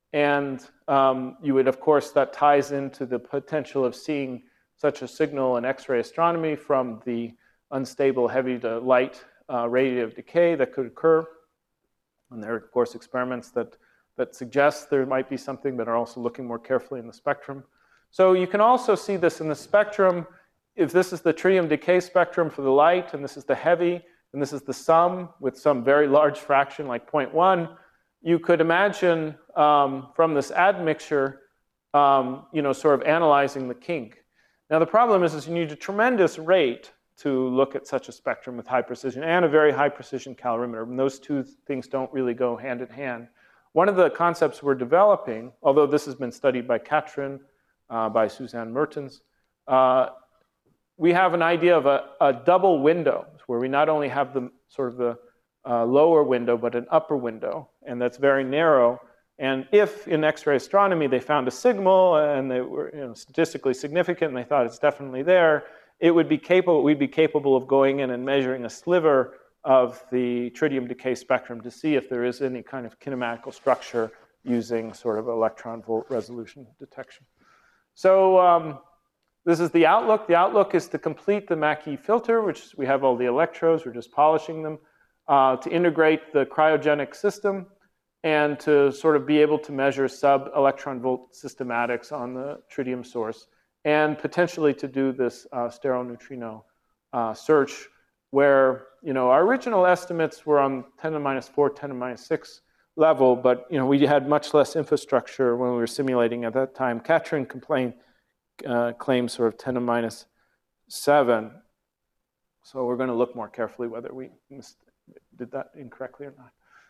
And um, you would, of course, that ties into the potential of seeing such a signal in X-ray astronomy from the unstable heavy to light uh, radiative decay that could occur. And there are, of course, experiments that, that suggest there might be something, but are also looking more carefully in the spectrum. So you can also see this in the spectrum. If this is the tritium decay spectrum for the light, and this is the heavy, and this is the sum with some very large fraction like zero point one, you could imagine um, from this admixture, um, you know, sort of analyzing the kink. Now the problem is, is you need a tremendous rate to look at such a spectrum with high precision and a very high precision calorimeter. And those two things don't really go hand in hand. One of the concepts we're developing, although this has been studied by Katrin, uh, by Suzanne Mertens, uh, we have an idea of a, a double window where we not only have the sort of the uh, lower window, but an upper window, and that's very narrow. And if in X-ray astronomy they found a signal and they were, you know, statistically significant and they thought it's definitely there, it would be capable, we'd be capable of going in and measuring a sliver of the tritium decay spectrum to see if there is any kind of kinematical structure using sort of electron volt resolution detection. So um, this is the outlook. The outlook is to complete the Mackey filter, which we have all the electrodes, we're just polishing them, uh, to integrate the cryogenic system, and to sort of be able to measure sub-electron volt systematics on the tritium source, and potentially to do this uh, stereoneutrino uh, search, where, you know, our original estimates were on ten to the minus four, ten to the minus six level, but, you know, we had much less infrastructure when we were simulating at that time. Katrin complained, uh, claimed sort of ten to the minus seven. So we're going to look more carefully whether we did that incorrectly or not.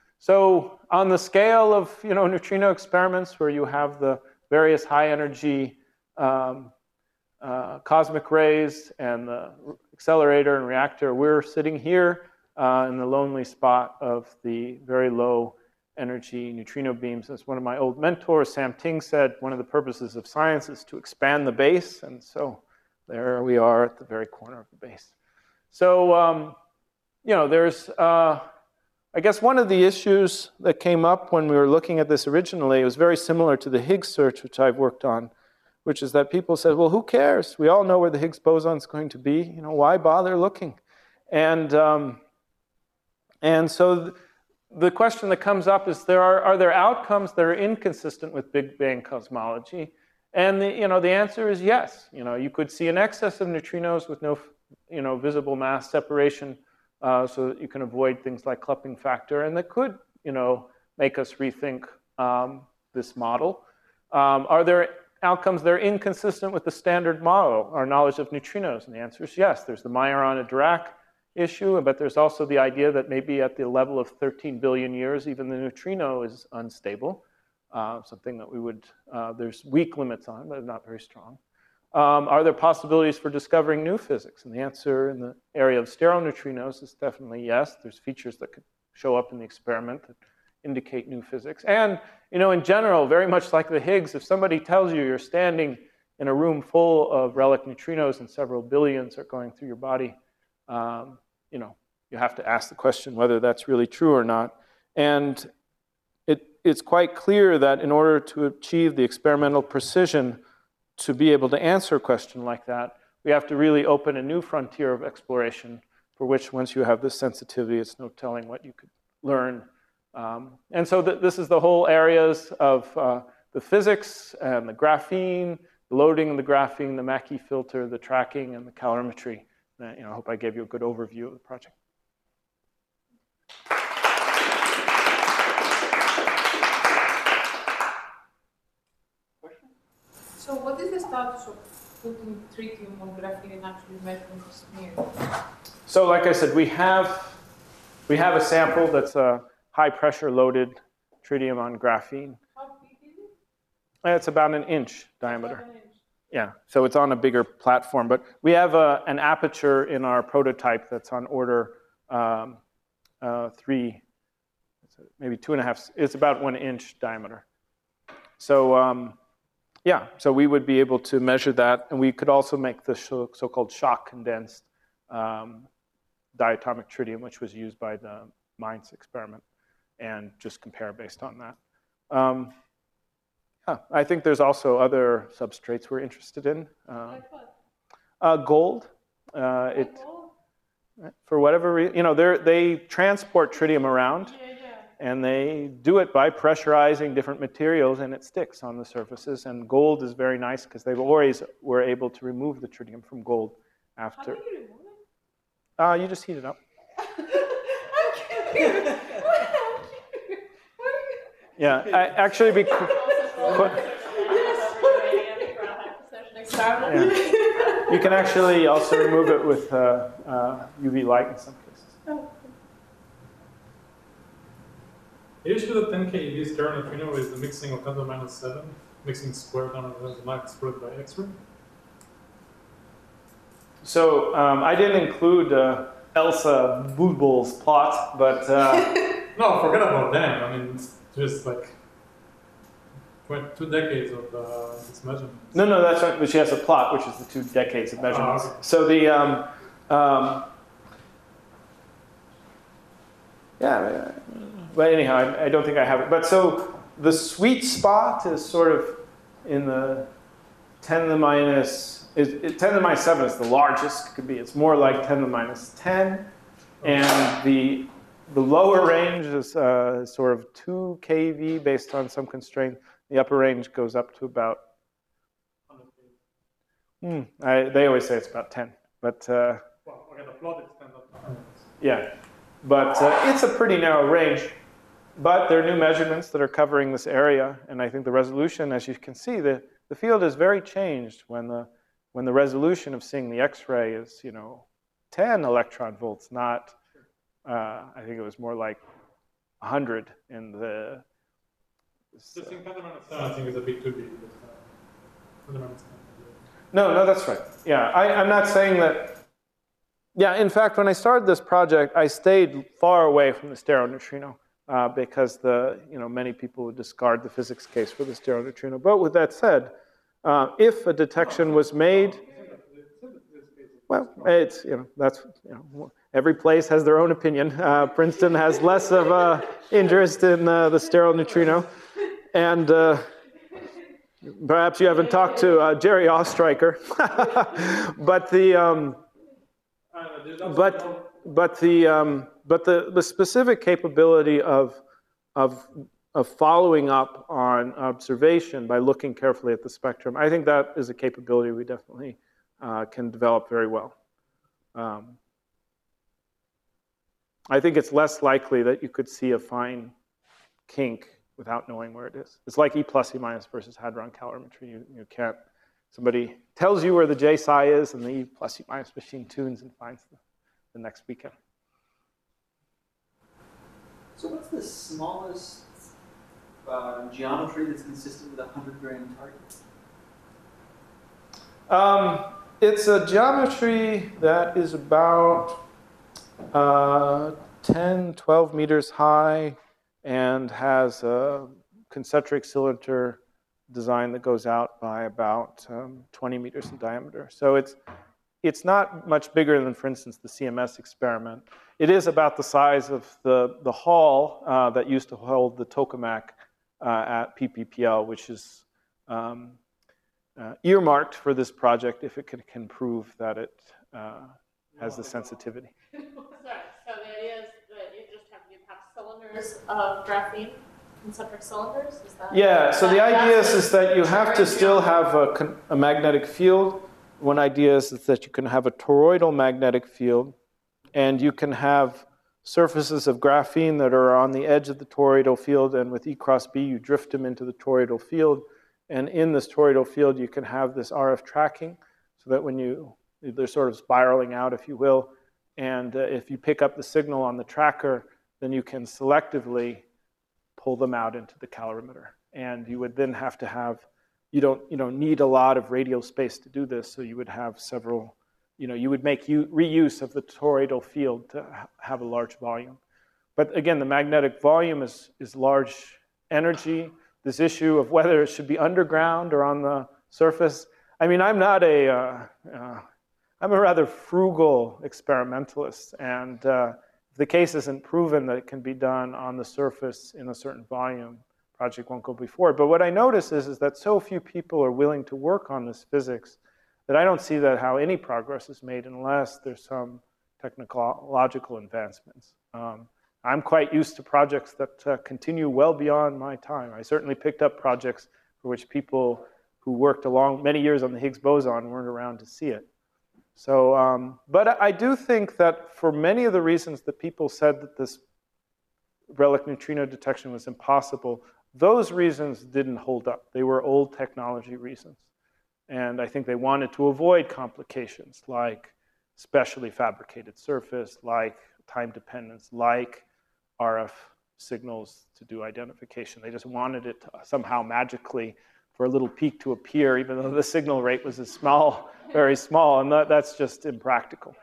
So on the scale of, you know, neutrino experiments where you have the various high energy um, uh, cosmic rays and the accelerator and reactor, we're sitting here uh, in the lonely spot of the very low energy neutrino beams. As one of my old mentors, Sam Ting, said, one of the purposes of science is to expand the base. And so there we are at the very corner of the base. So, um, you know, there's, uh, I guess one of the issues that came up when we were looking at this originally, it was very similar to the Higgs search, which I've worked on, which is that people said, well, who cares? We all know where the Higgs boson is going to be. You know, why bother looking? And, um, and so th the question that comes up is, there are, are there outcomes that are inconsistent with Big Bang cosmology? And the, you know, the answer is yes. You know, you could see an excess of neutrinos with no, you know, visible mass separation, uh, so that you can avoid things like Klupping factor, and that could, you know, make us rethink um, this model. Um, are there outcomes that are inconsistent with the standard model, our knowledge of neutrinos? And the answer is yes. There's the Majorana-Dirac issue, but there's also the idea that maybe at the level of thirteen billion years, even the neutrino is unstable. Uh, something that we would, uh, there's weak limits on, but not very strong. Um, are there possibilities for discovering new physics? And the answer in the area of stereoneutrinos is definitely yes. There's features that could show up in the experiment that indicate new physics. And, you know, in general, very much like the Higgs, if somebody tells you you're standing in a room full of relic neutrinos and several billions are going through your body, um, you know, you have to ask the question whether that's really true or not. And it, it's quite clear that in order to achieve the experimental precision to be able to answer a question like that, we have to really open a new frontier of exploration for which, once you have this sensitivity, it's no telling what you could learn. Um, and so th this is the whole areas of uh, the physics and the graphene, the loading of the graphene, the Mackey filter, the tracking, and the calorimetry. Uh, you know, I hope I gave you a good overview of the project. So what is the status of putting tritium on graphene and actually measuring the smear? So like I said, we have, we have a sample that's a high pressure loaded tritium on graphene. How big is it? It's about an inch diameter. About an inch. Yeah, so it's on a bigger platform. But we have a, an aperture in our prototype that's on order um, uh, three, maybe two and a half, it's about one inch diameter. So um, yeah, so we would be able to measure that. And we could also make the so-called shock condensed um, diatomic tritium, which was used by the Mainz experiment, and just compare based on that. Um, yeah, I think there's also other substrates we're interested in. Um, Like what? uh, gold. Uh, Like it, gold? for whatever reason, you know, they transport tritium around, Yeah, yeah. and they do it by pressurizing different materials, and it sticks on the surfaces. And gold is very nice because they've always were able to remove the tritium from gold How after. do you remove it? Uh, you just heat it up. I'm kidding. I'm kidding. Yeah, I, actually, be, yeah. You can actually also remove it with uh, uh, U V light in some cases. The issue with the ten K E V stereoneutrino is the mixing of ten to the minus seven, mixing square down to the max squared by X-ray. So um, I didn't include uh, Elsa Bulbul's plot, but uh, No, forget about them. I mean, it's just like two decades of uh, this measurement. no, no, that's right. But she has a plot, which is the two decades of measurements. Oh, okay. So the um, um, yeah, but anyhow, I, I don't think I have it. But so the sweet spot is sort of in the ten to the minus. Is, it, ten to the minus seven is the largest it could be. It's more like ten to the minus ten, and the the lower range is uh, sort of two K V based on some constraint. The upper range goes up to about. Hmm, I, they always say it's about ten, but uh, Well, okay, the plot is ten. yeah, but uh, it's a pretty narrow range. But there are new measurements that are covering this area, and I think the resolution, as you can see, the the field is very changed when the when the resolution of seeing the X-ray is, you know, ten electron volts, not Uh, I think it was more like one hundred in the. Just in ten to the minus seven, I think is a bit too big. But, uh, ten to the minus ten. No, no, that's right. Yeah, I, I'm not saying that. Yeah, in fact, when I started this project, I stayed far away from the stereoneutrino uh, because the you know many people would discard the physics case for the stereoneutrino. But with that said, uh, if a detection was made, well, it's you know that's you know every place has their own opinion. Uh, Princeton has less of a interest in uh, the stereoneutrino, and. Uh, Perhaps you haven't talked to uh, Jerry Ostreicher, but the um, but but the um, but the, the specific capability of of of following up on observation by looking carefully at the spectrum, I think that is a capability we definitely uh, can develop very well. Um, I think it's less likely that you could see a fine kink without knowing where it is. It's like E plus, E minus versus hadron calorimetry. You, you can't, somebody tells you where the J psi is, and the E plus, E minus machine tunes and finds the, the next beacon. So what's the smallest uh, geometry that's consistent with a hundred grain target? Um, it's a geometry that is about uh, ten, twelve meters high, and has a concentric cylinder design that goes out by about um, twenty meters in diameter. So it's, it's not much bigger than, for instance, the C M S experiment. It is about the size of the, the hall uh, that used to hold the tokamak uh, at P P P L, which is um, uh, earmarked for this project if it can, can prove that it uh, has the sensitivity. Sorry, so the idea is that you just have, you have cylinders of graphene, concentric cylinders? Is that? Yeah, so the that- idea is, is that you have to still have a, con- a magnetic field. One idea is, is that you can have a toroidal magnetic field, and you can have surfaces of graphene that are on the edge of the toroidal field, and with E cross B, you drift them into the toroidal field. And in this toroidal field, you can have this R F tracking, so that when you, they're sort of spiraling out, if you will, and uh, if you pick up the signal on the tracker, then you can selectively pull them out into the calorimeter. And you would then have to have, you don't, you don't need a lot of radial space to do this, so you would have several, you know, you would make u- reuse of the toroidal field to ha- have a large volume. But again, the magnetic volume is, is large energy. This issue of whether it should be underground or on the surface. I mean, I'm not a, uh, uh, I'm a rather frugal experimentalist, and uh, if the case isn't proven that it can be done on the surface in a certain volume, project won't go before. But what I notice is, is that so few people are willing to work on this physics that I don't see that how any progress is made unless there's some technological advancements. Um, I'm quite used to projects that uh, continue well beyond my time. I certainly picked up projects for which people who worked along many years on the Higgs boson weren't around to see it. So, um, but I do think that for many of the reasons that people said that this relic neutrino detection was impossible, those reasons didn't hold up. They were old technology reasons. And I think they wanted to avoid complications like specially fabricated surface, like time dependence, like R F signals to do identification. They just wanted it to somehow magically for a little peak to appear, even though the signal rate was as small, very small, and that, that's just impractical.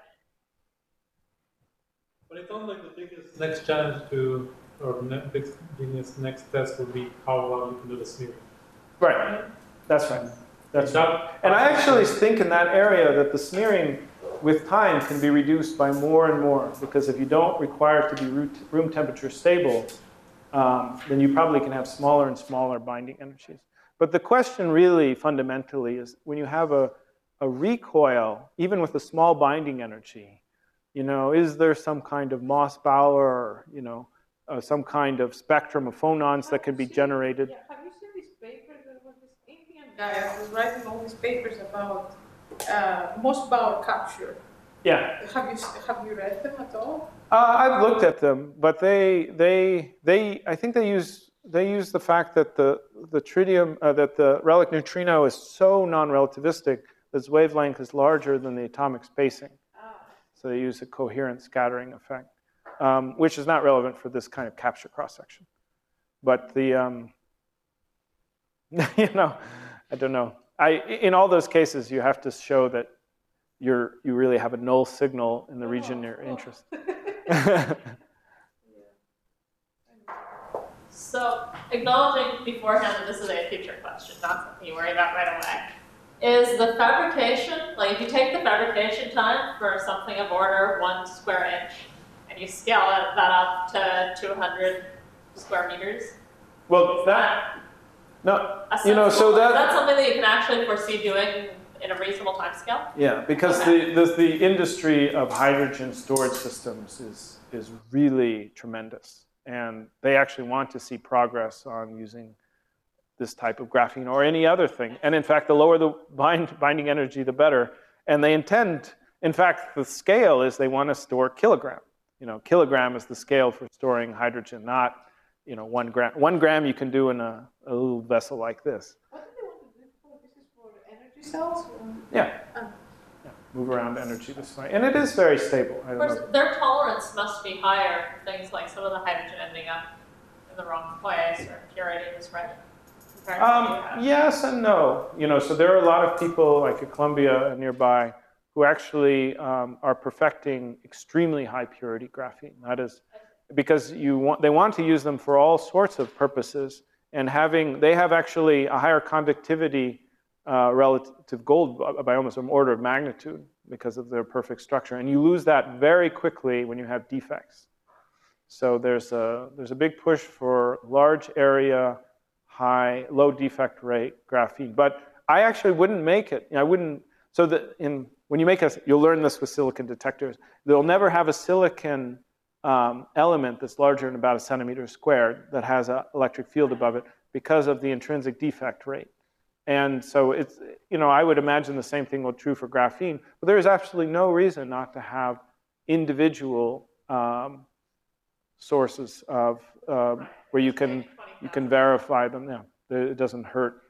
But it sounds like the biggest next challenge to, or ne- biggest biggest next test would be how well you can do the smearing. Right, that's right. That's That- right. And I actually think in that area that the smearing with time can be reduced by more and more, because if you don't require it to be room temperature stable, um, then you probably can have smaller and smaller binding energies. But the question really fundamentally is when you have a, a recoil, even with a small binding energy, you know, is there some kind of Mossbauer or, you know, uh, some kind of spectrum of phonons that can be generated? Yeah, have you seen these papers? There was this Indian guy who was writing all these papers about uh, Mossbauer capture. Yeah. Have you have you read them at all? Uh, I've looked at them, but they, they, they, I think they use, they use the fact that the, the tritium, uh, that the relic neutrino is so non-relativistic that its wavelength is larger than the atomic spacing. Ah. So they use a coherent scattering effect. um, which is not relevant for this kind of capture cross-section. But the, um, you know, I don't know. I, in all those cases, you have to show that you're, you really have a null signal in the region you're interested in. So, acknowledging beforehand that this is a future question, not something you worry about right away, is the fabrication, like if you take the fabrication time for something of order one square inch, and you scale it, that up to two hundred square meters, Well, that, no, a you know, so sensible- that, is that something that you can actually foresee doing in a reasonable time scale? yeah, because the, the, the industry of hydrogen storage systems is, is really tremendous. And they actually want to see progress on using this type of graphene or any other thing. And in fact, the lower the bind, binding energy, the better. And they intend, in fact, the scale is they want to store kilogram. You know, kilogram is the scale for storing hydrogen, not, you know, one gram. One gram you can do in a, a little vessel like this. What do they want to do for? This is for energy cells? Or? Yeah. Oh. Yeah. Move around energy this way. And it is very stable. I Of don't course, know. their tolerance must be higher for things like some of the hydrogen ending up in the wrong place or purity was right. compared to what you Um, have. yes and no. You know, so there are a lot of people like at Columbia nearby who actually um, are perfecting extremely high purity graphene. That is because you want, they want to use them for all sorts of purposes, and having, they have actually a higher conductivity uh, relative to gold by almost an order of magnitude because of their perfect structure. And you lose that very quickly when you have defects. So there's a, there's a big push for large area, high, low defect rate graphene. But I actually wouldn't make it. I wouldn't, so that in, when you make a, you'll learn this with silicon detectors, they'll never have a silicon um, element that's larger than about a centimeter squared that has an electric field above it because of the intrinsic defect rate. And so it's, you know, I would imagine the same thing will be true for graphene, but there is absolutely no reason not to have individual um, sources of, um, where you can, you can verify them. Yeah, it doesn't hurt